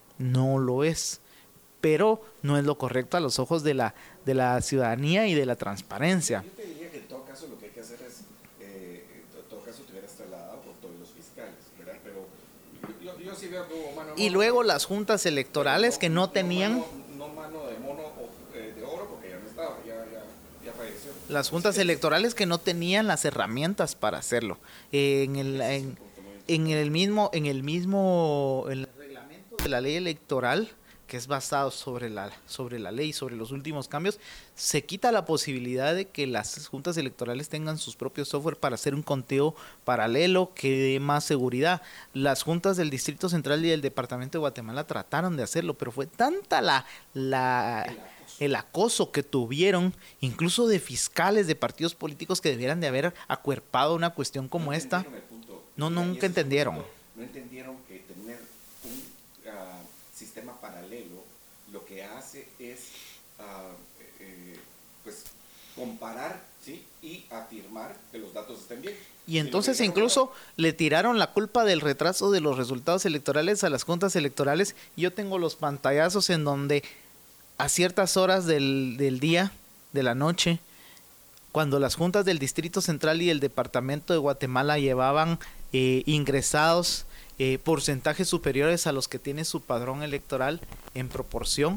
no lo es. Pero no es lo correcto a los ojos de la, de la ciudadanía y de la transparencia. Yo te diría que en todo caso lo que hay que hacer es, eh, en todo caso te hubieras trasladado por todos los fiscales, ¿verdad? Pero yo, yo sí veo como mano, y mano, luego las juntas electorales no, que no tenían... No, no, no mano de mono o eh, de oro porque ya no estaba, ya, ya, ya falleció. Las juntas electorales que no tenían las herramientas para hacerlo. Eh, en, el, en, en el mismo, en el mismo en el reglamento de la ley electoral, que es basado sobre la, sobre la ley, sobre los últimos cambios, se quita la posibilidad de que las juntas electorales tengan sus propios software para hacer un conteo paralelo que dé más seguridad. Las juntas del Distrito Central y del Departamento de Guatemala trataron de hacerlo, pero fue tanta la, la el, acoso. el acoso que tuvieron, incluso de fiscales de partidos políticos que debieran de haber acuerpado una cuestión como no esta. No, nunca entendieron. Punto, no entendieron que tener un uh, sistema paralelo lo que hace es uh, eh, pues comparar, ¿sí? Y afirmar que los datos estén bien. Y entonces si incluso no, le tiraron la culpa del retraso de los resultados electorales a las juntas electorales. Yo tengo los pantallazos en donde a ciertas horas del, del día, de la noche, cuando las juntas del Distrito Central y el Departamento de Guatemala llevaban eh, ingresados Eh, porcentajes superiores a los que tiene su padrón electoral en proporción.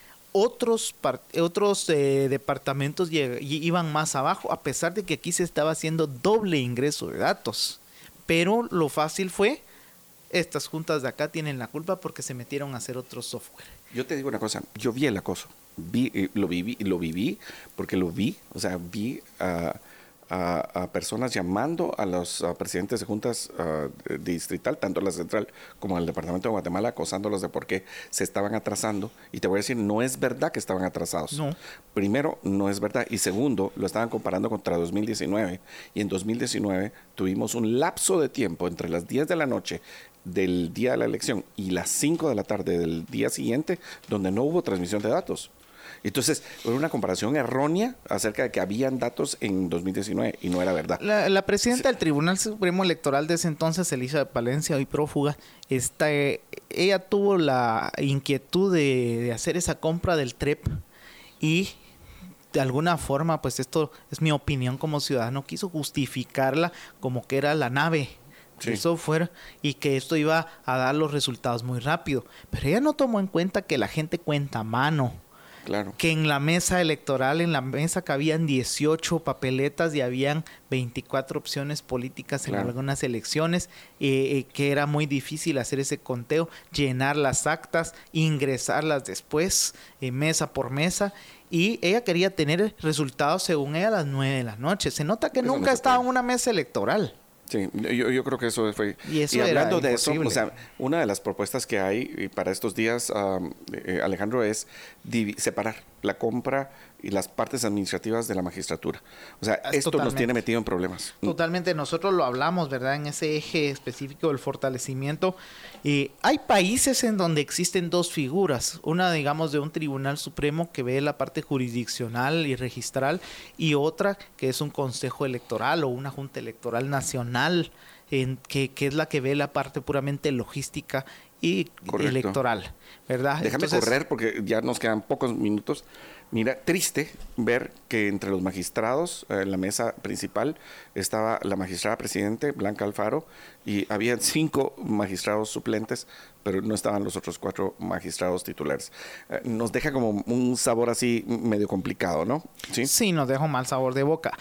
Otros, part- otros eh, departamentos lleg- iban más abajo, a pesar de que aquí se estaba haciendo doble ingreso de datos. Pero lo fácil fue, estas juntas de acá tienen la culpa porque se metieron a hacer otro software. Yo te digo una cosa, yo vi el acoso, vi, eh, lo viví, lo viví porque lo vi, o sea, vi a, a, a personas llamando a los a presidentes de juntas uh, distrital, tanto la central como el departamento de Guatemala, acosándolos de por qué se estaban atrasando. Y te voy a decir, no es verdad que estaban atrasados. No. Primero, no es verdad. Y segundo, lo estaban comparando contra dos mil diecinueve. Y en dos mil diecinueve tuvimos un lapso de tiempo entre las diez de la noche del día de la elección y las cinco de la tarde del día siguiente, donde no hubo transmisión de datos. Entonces, era una comparación errónea acerca de que habían datos en dos mil diecinueve y no era verdad. La, la presidenta sí. del Tribunal Supremo Electoral de ese entonces, Elisa Palencia, hoy prófuga, esta, eh, ella tuvo la inquietud de, de hacer esa compra del T R E P y de alguna forma, pues esto es mi opinión como ciudadano, quiso justificarla como que era la nave sí. de software y que esto iba a dar los resultados muy rápido. Pero ella no tomó en cuenta que la gente cuenta a mano. Claro. Que en la mesa electoral, en la mesa cabían dieciocho papeletas y habían veinticuatro opciones políticas en claro. algunas elecciones, eh, eh, que era muy difícil hacer ese conteo, llenar las actas, ingresarlas después, eh, mesa por mesa. Y ella quería tener resultados, según ella, a las nueve de la noche. Se nota que eso nunca no estaba en una mesa electoral. Sí, yo, yo creo que eso fue... Y, eso y hablando era de imposible. eso, o sea, una de las propuestas que hay para estos días, um, eh, Alejandro, es divi- separar la compra y las partes administrativas de la magistratura. O sea, es esto totalmente. nos tiene metido en problemas. Totalmente, nosotros lo hablamos, ¿verdad? En ese eje específico del fortalecimiento. Eh, hay países en donde existen dos figuras. Una, digamos, de un tribunal supremo que ve la parte jurisdiccional y registral, y otra que es un consejo electoral o una junta electoral nacional, en, que, que es la que ve la parte puramente logística y Correcto. electoral, ¿verdad? Déjame Entonces, correr porque ya nos quedan pocos minutos. Mira, triste ver que entre los magistrados, eh, en la mesa principal, estaba la magistrada presidente, Blanca Alfaro, y habían cinco magistrados suplentes, pero no estaban los otros cuatro magistrados titulares. Eh, nos deja como un sabor así medio complicado, ¿no? Sí, sí, nos deja un mal sabor de boca.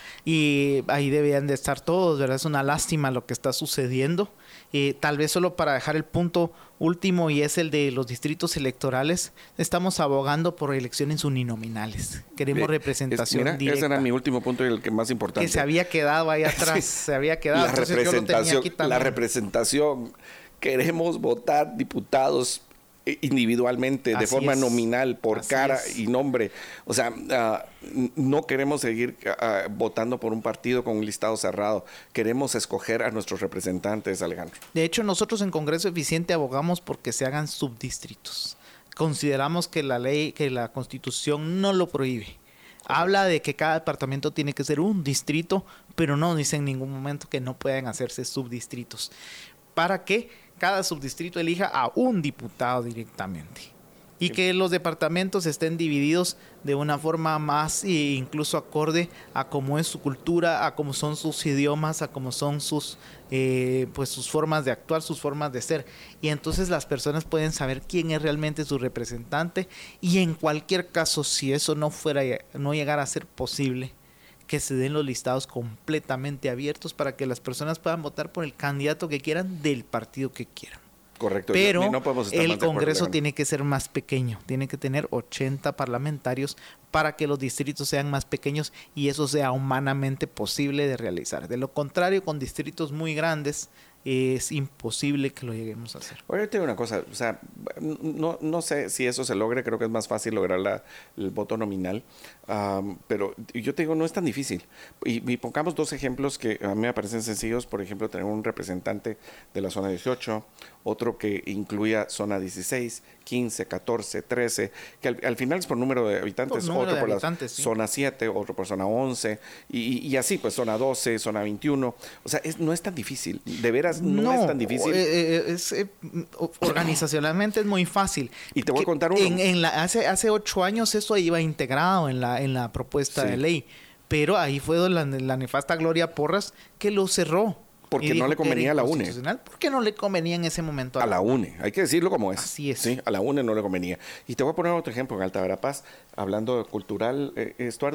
Y ahí debían de estar todos, ¿verdad? Es una lástima lo que está sucediendo. Eh, tal vez solo para dejar el punto último, y es el de los distritos electorales, estamos abogando por elecciones uninominales. Queremos eh, representación es, mira, directa. Ese era mi último punto y el que más importante. Que se había quedado ahí atrás, sí. se había quedado. La Entonces, representación, yo lo tenía aquí también. la representación. Queremos votar diputados individualmente, Así de forma es. nominal, por Así cara es. y nombre. O sea, uh, no queremos seguir uh, votando por un partido con un listado cerrado. Queremos escoger a nuestros representantes, Alejandro. De hecho, nosotros en Congreso Eficiente abogamos porque se hagan subdistritos. Consideramos que la ley, que la Constitución no lo prohíbe. Habla de que cada departamento tiene que ser un distrito, pero no dice en ningún momento que no puedan hacerse subdistritos. ¿Para qué? Cada subdistrito elija a un diputado directamente. Y sí. que los departamentos estén divididos de una forma más e incluso acorde a cómo es su cultura, a cómo son sus idiomas, a cómo son sus, eh, pues sus formas de actuar, sus formas de ser. Y entonces las personas pueden saber quién es realmente su representante. Y en cualquier caso, si eso no fuera, no llegara a ser posible, que se den los listados completamente abiertos para que las personas puedan votar por el candidato que quieran del partido que quieran. Correcto. Pero no podemos estar el más de acuerdo, Congreso Alejandro. tiene que ser más pequeño, tiene que tener ochenta parlamentarios para que los distritos sean más pequeños y eso sea humanamente posible de realizar. De lo contrario, con distritos muy grandes es imposible que lo lleguemos a hacer. Oye, te digo una cosa, o sea, no, no sé si eso se logre, creo que es más fácil lograr la, el voto nominal, um, pero yo te digo, no es tan difícil. Y, y pongamos dos ejemplos que a mí me parecen sencillos, por ejemplo, tener un representante de la zona dieciocho, otro que incluya zona dieciséis, quince, catorce, trece, que al, al final es por número de habitantes, Por número otro de por habitantes, la sí. zona siete, otro por zona once, y, y así, pues zona doce, zona veintiuno. O sea, es, no es tan difícil, de veras no, no es tan difícil. Eh, eh, es, eh, organizacionalmente es muy fácil. Y te voy a contar uno. En, en la, hace, hace ocho años eso iba integrado en la, en la propuesta Sí. de ley, pero ahí fue la, la nefasta Gloria Porras que lo cerró. Porque Y no dijo le que era convenía a la U N E. inconstitucional. Porque no le convenía en ese momento A la U N E, hay que decirlo como es. Así es. Sí, a la U N E no le convenía. Y te voy a poner otro ejemplo en Alta Verapaz, hablando de cultural, eh, Estuardo.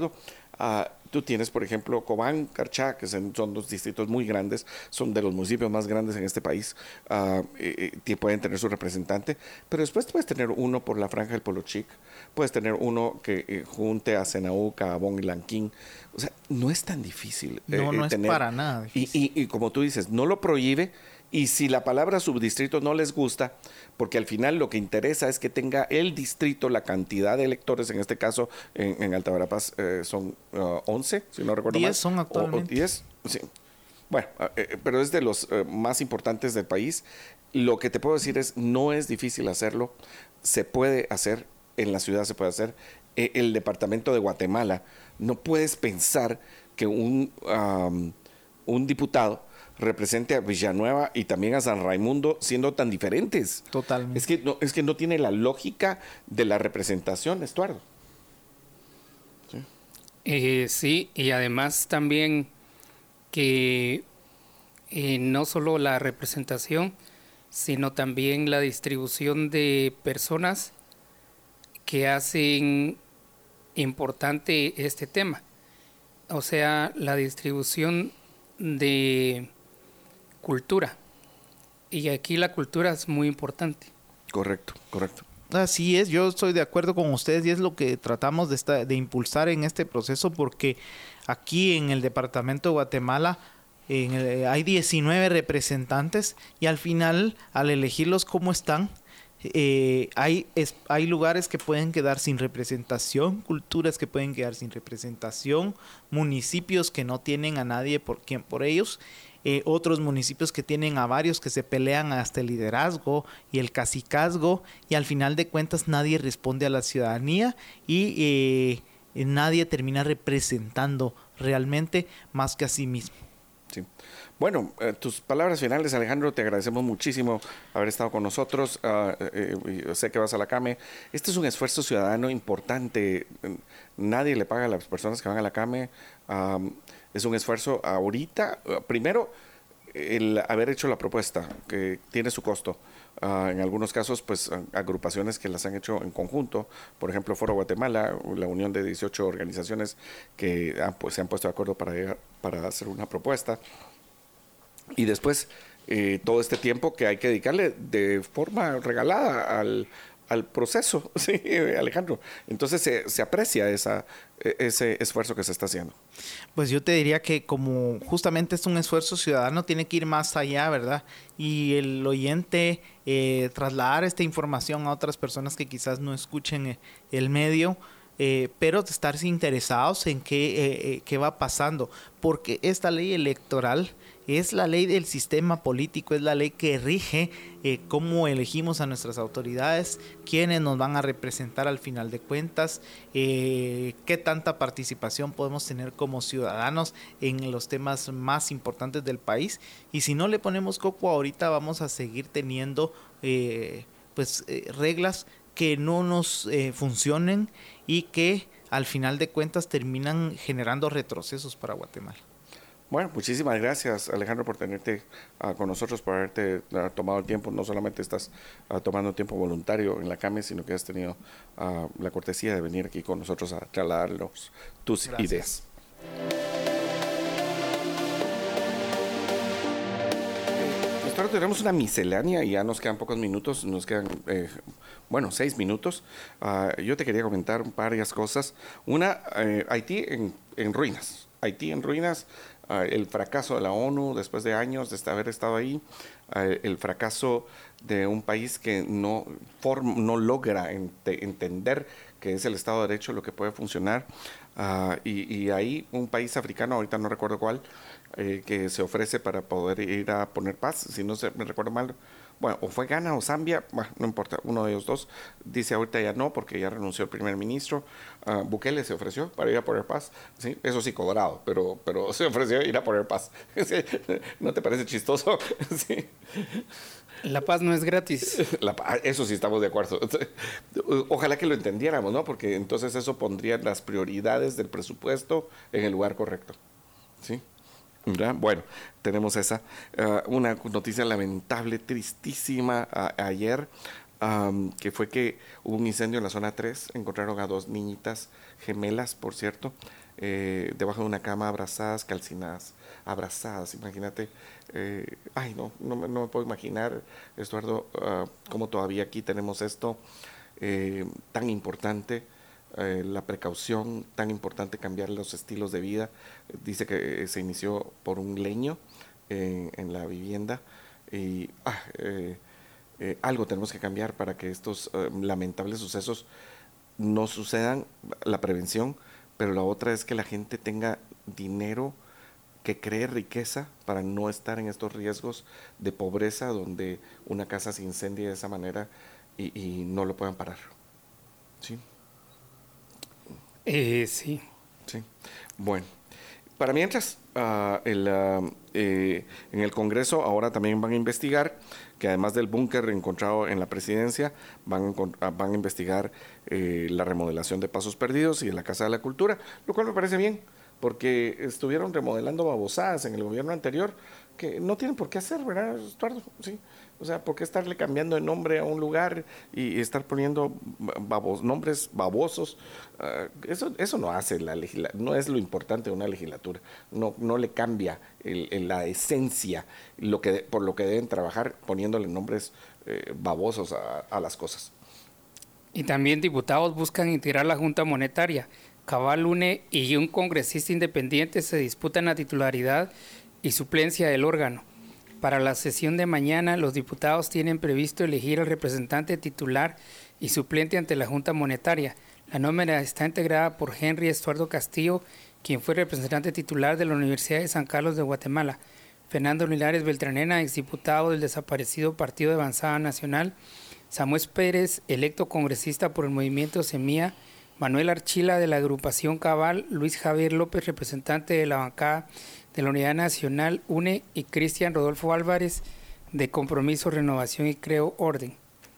Uh, tú tienes, por ejemplo, Cobán, Carchá, que son dos distritos muy grandes, son de los municipios más grandes en este país, uh, eh, eh, pueden tener su representante, pero después puedes tener uno por la franja del Polo Chic, puedes tener uno que eh, junte a Senaúca, a Bon y Lanquín. O sea, no es tan difícil. No, eh, no es tener, para nada difícil. Y, y, y como tú dices, no lo prohíbe. Y si la palabra subdistrito no les gusta, porque al final lo que interesa es que tenga el distrito la cantidad de electores, en este caso en, en Alta Verapaz eh, son uh, once, si no recuerdo mal. diez son actualmente. O, o diez, sí. Bueno, eh, pero es de los eh, más importantes del país. Lo que te puedo decir es, no es difícil hacerlo, se puede hacer, en la ciudad se puede hacer. Eh, el departamento de Guatemala, no puedes pensar que un, um, un diputado represente a Villanueva y también a San Raimundo siendo tan diferentes. Totalmente. Es que no, es que no tiene la lógica de la representación, Estuardo. Sí, eh, sí, y además también que eh, no solo la representación, sino también la distribución de personas que hacen importante este tema. O sea, la distribución de cultura. Y aquí la cultura es muy importante. Correcto, correcto. Así es, yo estoy de acuerdo con ustedes y es lo que tratamos de, esta, de impulsar en este proceso, porque aquí en el departamento de Guatemala en el, hay diecinueve representantes y al final, al elegirlos como están, eh, hay, es, hay lugares que pueden quedar sin representación, culturas que pueden quedar sin representación, municipios que no tienen a nadie por quien por ellos. Eh, otros municipios que tienen a varios que se pelean hasta el liderazgo y el cacicazgo, y al final de cuentas nadie responde a la ciudadanía y eh, nadie termina representando realmente más que a sí mismo. Sí. Bueno, eh, tus palabras finales, Alejandro, te agradecemos muchísimo haber estado con nosotros. Uh, eh, yo sé que vas a la CAME. Este es un esfuerzo ciudadano importante. Nadie le paga a las personas que van a la CAME. Um, es un esfuerzo ahorita. Uh, primero, el haber hecho la propuesta, que tiene su costo. Uh, en algunos casos, pues agrupaciones que las han hecho en conjunto, por ejemplo, Foro Guatemala, la unión de dieciocho organizaciones que han, pues, se han puesto de acuerdo para, para hacer una propuesta. Y después, eh, todo este tiempo que hay que dedicarle de forma regalada al, al proceso, sí, Alejandro. Entonces se, se aprecia esa, ese esfuerzo que se está haciendo. Pues yo te diría que como justamente es un esfuerzo ciudadano, tiene que ir más allá, ¿verdad? Y el oyente eh, trasladar esta información a otras personas que quizás no escuchen el medio, eh, pero estar interesados en qué, eh, qué va pasando. Porque esta ley electoral es la ley del sistema político, es la ley que rige eh, cómo elegimos a nuestras autoridades, quiénes nos van a representar al final de cuentas, eh, qué tanta participación podemos tener como ciudadanos en los temas más importantes del país. Y si no le ponemos coco ahorita, vamos a seguir teniendo eh, pues eh, reglas que no nos eh, funcionen y que al final de cuentas terminan generando retrocesos para Guatemala. Bueno, muchísimas gracias, Alejandro, por tenerte uh, con nosotros, por haberte uh, tomado el tiempo. No solamente estás uh, tomando tiempo voluntario en la CAME, sino que has tenido uh, la cortesía de venir aquí con nosotros a trasladarnos tus gracias. Ideas. Nosotros tenemos una miscelánea y ya nos quedan pocos minutos, nos quedan, eh, bueno, seis minutos. Uh, yo te quería comentar varias cosas. Una, eh, Haití en, en ruinas. Haití en ruinas. Uh, el fracaso de la ONU después de años de haber estado ahí, uh, el fracaso de un país que no, form, no logra ente, entender que es el Estado de Derecho lo que puede funcionar, uh, y, y ahí un país africano, ahorita no recuerdo cuál, eh, que se ofrece para poder ir a poner paz, si no se, me recuerdo mal, bueno, o fue Ghana o Zambia, bueno, no importa, uno de ellos dos, dice ahorita ya no, porque ya renunció el primer ministro. Uh, Bukele se ofreció para ir a poner paz, ¿sí? Eso sí, cobrado, pero, pero se ofreció ir a poner paz. ¿Sí? ¿No te parece chistoso? Sí. La paz no es gratis. La, eso sí estamos de acuerdo. Ojalá que lo entendiéramos, ¿no? Porque entonces eso pondría las prioridades del presupuesto en el lugar correcto, ¿sí? ¿Ya? Bueno, tenemos esa. Uh, una noticia lamentable, tristísima a, ayer, um, que fue que hubo un incendio en la zona tres. Encontraron a dos niñitas gemelas, por cierto, eh, debajo de una cama, abrazadas, calcinadas, abrazadas, imagínate. Eh, ay, no, no, no me puedo imaginar, Estuardo, uh, cómo todavía aquí tenemos esto eh, tan importante. Eh, la precaución, tan importante cambiar los estilos de vida. Dice que se inició por un leño en, en la vivienda y ah, eh, eh, algo tenemos que cambiar para que estos eh, lamentables sucesos no sucedan, la prevención, pero la otra es que la gente tenga dinero, que cree riqueza para no estar en estos riesgos de pobreza donde una casa se incendie de esa manera y, y no lo puedan parar. ¿Sí? Eh, sí. Sí. Bueno, para mientras, uh, el, uh, eh, en el Congreso ahora también van a investigar que además del búnker encontrado en la presidencia, van, a, van a investigar eh, la remodelación de Pasos Perdidos y de la Casa de la Cultura, lo cual me parece bien, porque estuvieron remodelando babosadas en el gobierno anterior que no tienen por qué hacer, ¿verdad, Estuardo? Sí. O sea, ¿por qué estarle cambiando de nombre a un lugar y, y estar poniendo babos, nombres babosos? Uh, eso, eso no hace la legislatura, no es lo importante de una legislatura. No, no le cambia el, el, la esencia, lo que, por lo que deben trabajar poniéndole nombres eh, babosos a, a las cosas. Y también diputados buscan integrar la Junta Monetaria. Cabal, U N E y un congresista independiente se disputan la titularidad y suplencia del órgano. Para la sesión de mañana, los diputados tienen previsto elegir al representante titular y suplente ante la Junta Monetaria. La nómina está integrada por Henry Estuardo Castillo, quien fue representante titular de la Universidad de San Carlos de Guatemala, Fernando Linares Beltranena, exdiputado del desaparecido Partido de Avanzada Nacional, Samuel Pérez, electo congresista por el Movimiento Semilla, Manuel Archila de la agrupación Cabal, Luis Javier López, representante de la bancada de la Unidad Nacional U N E y Cristian Rodolfo Álvarez de Compromiso, Renovación y Creo Orden.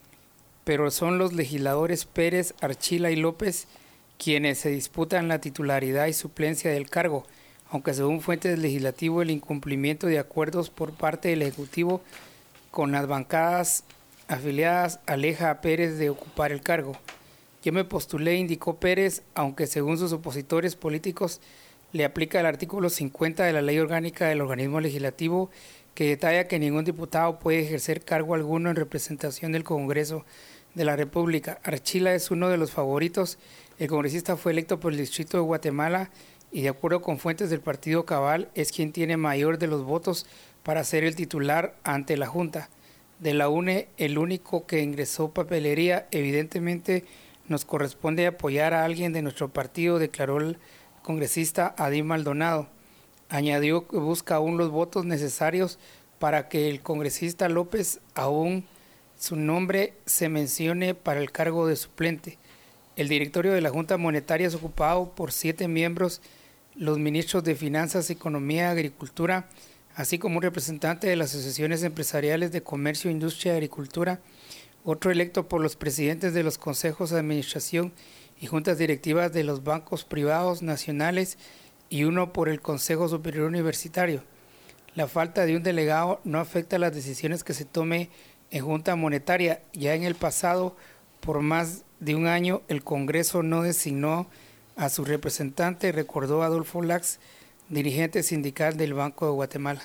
Pero son los legisladores Pérez, Archila y López quienes se disputan la titularidad y suplencia del cargo, aunque según fuentes del legislativo el incumplimiento de acuerdos por parte del Ejecutivo con las bancadas afiliadas aleja a Pérez de ocupar el cargo. Yo me postulé, indicó Pérez, aunque según sus opositores políticos le aplica el artículo cincuenta de la Ley Orgánica del Organismo Legislativo, que detalla que ningún diputado puede ejercer cargo alguno en representación del Congreso de la República. Archila es uno de los favoritos. El congresista fue electo por el Distrito de Guatemala y, de acuerdo con fuentes del Partido Cabal, es quien tiene mayor de los votos para ser el titular ante la Junta. De la U N E, el único que ingresó papelería, evidentemente nos corresponde apoyar a alguien de nuestro partido, declaró el congresista Adí Maldonado. Añadió que busca aún los votos necesarios para que el congresista López aún su nombre se mencione para el cargo de suplente. El directorio de la Junta Monetaria es ocupado por siete miembros, los ministros de Finanzas, Economía y Agricultura, así como un representante de las asociaciones empresariales de Comercio, Industria y Agricultura, otro electo por los presidentes de los consejos de administración y juntas directivas de los bancos privados nacionales y uno por el Consejo Superior Universitario. La falta de un delegado no afecta las decisiones que se tome en Junta Monetaria. Ya en el pasado, por más de un año, el Congreso no designó a su representante, recordó Adolfo Lax, dirigente sindical del Banco de Guatemala.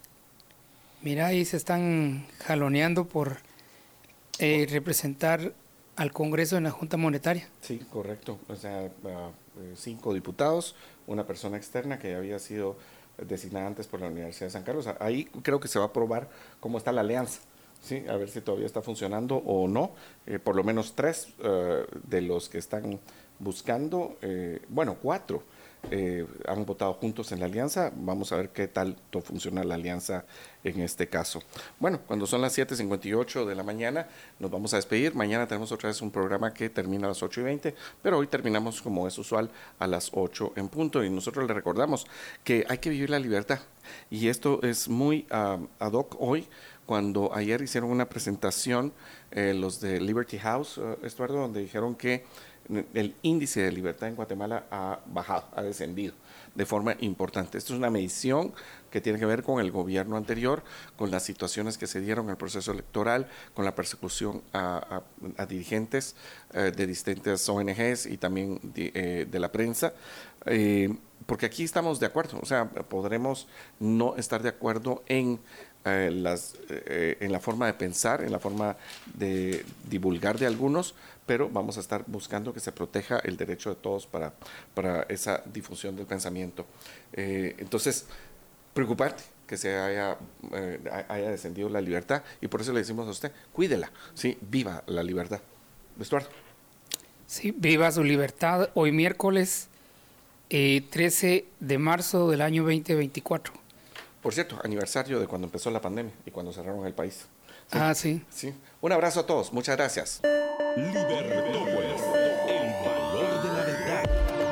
Mira, ahí se están jaloneando por eh, representar al Congreso en la Junta Monetaria. Sí, correcto. O sea, uh, cinco diputados, una persona externa que había sido designada antes por la Universidad de San Carlos. Ahí creo que se va a probar cómo está la alianza, ¿sí? A ver si todavía está funcionando o no. Eh, por lo menos tres uh, de los que están buscando, eh, bueno, cuatro, eh, han votado juntos en la alianza. Vamos a ver qué tal funciona la alianza en este caso. Bueno, cuando son las siete cincuenta y ocho de la mañana, nos vamos a despedir. Mañana tenemos otra vez un programa que termina a las ocho y veinte, pero hoy terminamos, como es usual, a las ocho en punto. Y nosotros le recordamos que hay que vivir la libertad. Y esto es muy uh, ad hoc hoy, cuando ayer hicieron una presentación eh, los de Liberty House, uh, Estuardo, donde dijeron que el índice de libertad en Guatemala ha bajado, ha descendido. de forma importante. Esto es una medición que tiene que ver con el gobierno anterior, con las situaciones que se dieron en el proceso electoral, con la persecución a, a, a dirigentes eh, de distintas O N Ges y también de, eh, de la prensa, eh, porque aquí estamos de acuerdo, o sea, podremos no estar de acuerdo en eh, las, eh, en la forma de pensar, en la forma de divulgar de algunos, pero vamos a estar buscando que se proteja el derecho de todos para, para esa difusión del pensamiento. Eh, entonces, preocupante que se haya, eh, haya descendido la libertad, y por eso le decimos a usted, cuídela, ¿sí? Viva la libertad. Estuardo. Sí, viva su libertad. Hoy miércoles eh, trece de marzo del año veinte veinticuatro. Por cierto, aniversario de cuando empezó la pandemia y cuando cerraron el país. ¿Sí? Ah, sí. Sí. Un abrazo a todos, muchas gracias. Libertópolis, el valor de la verdad.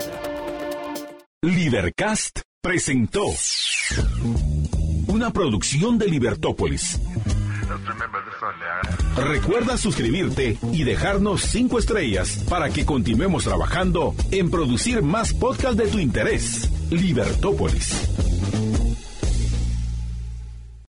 Libercast presentó una producción de Libertópolis. Recuerda suscribirte y dejarnos cinco estrellas para que continuemos trabajando en producir más podcasts de tu interés. Libertópolis.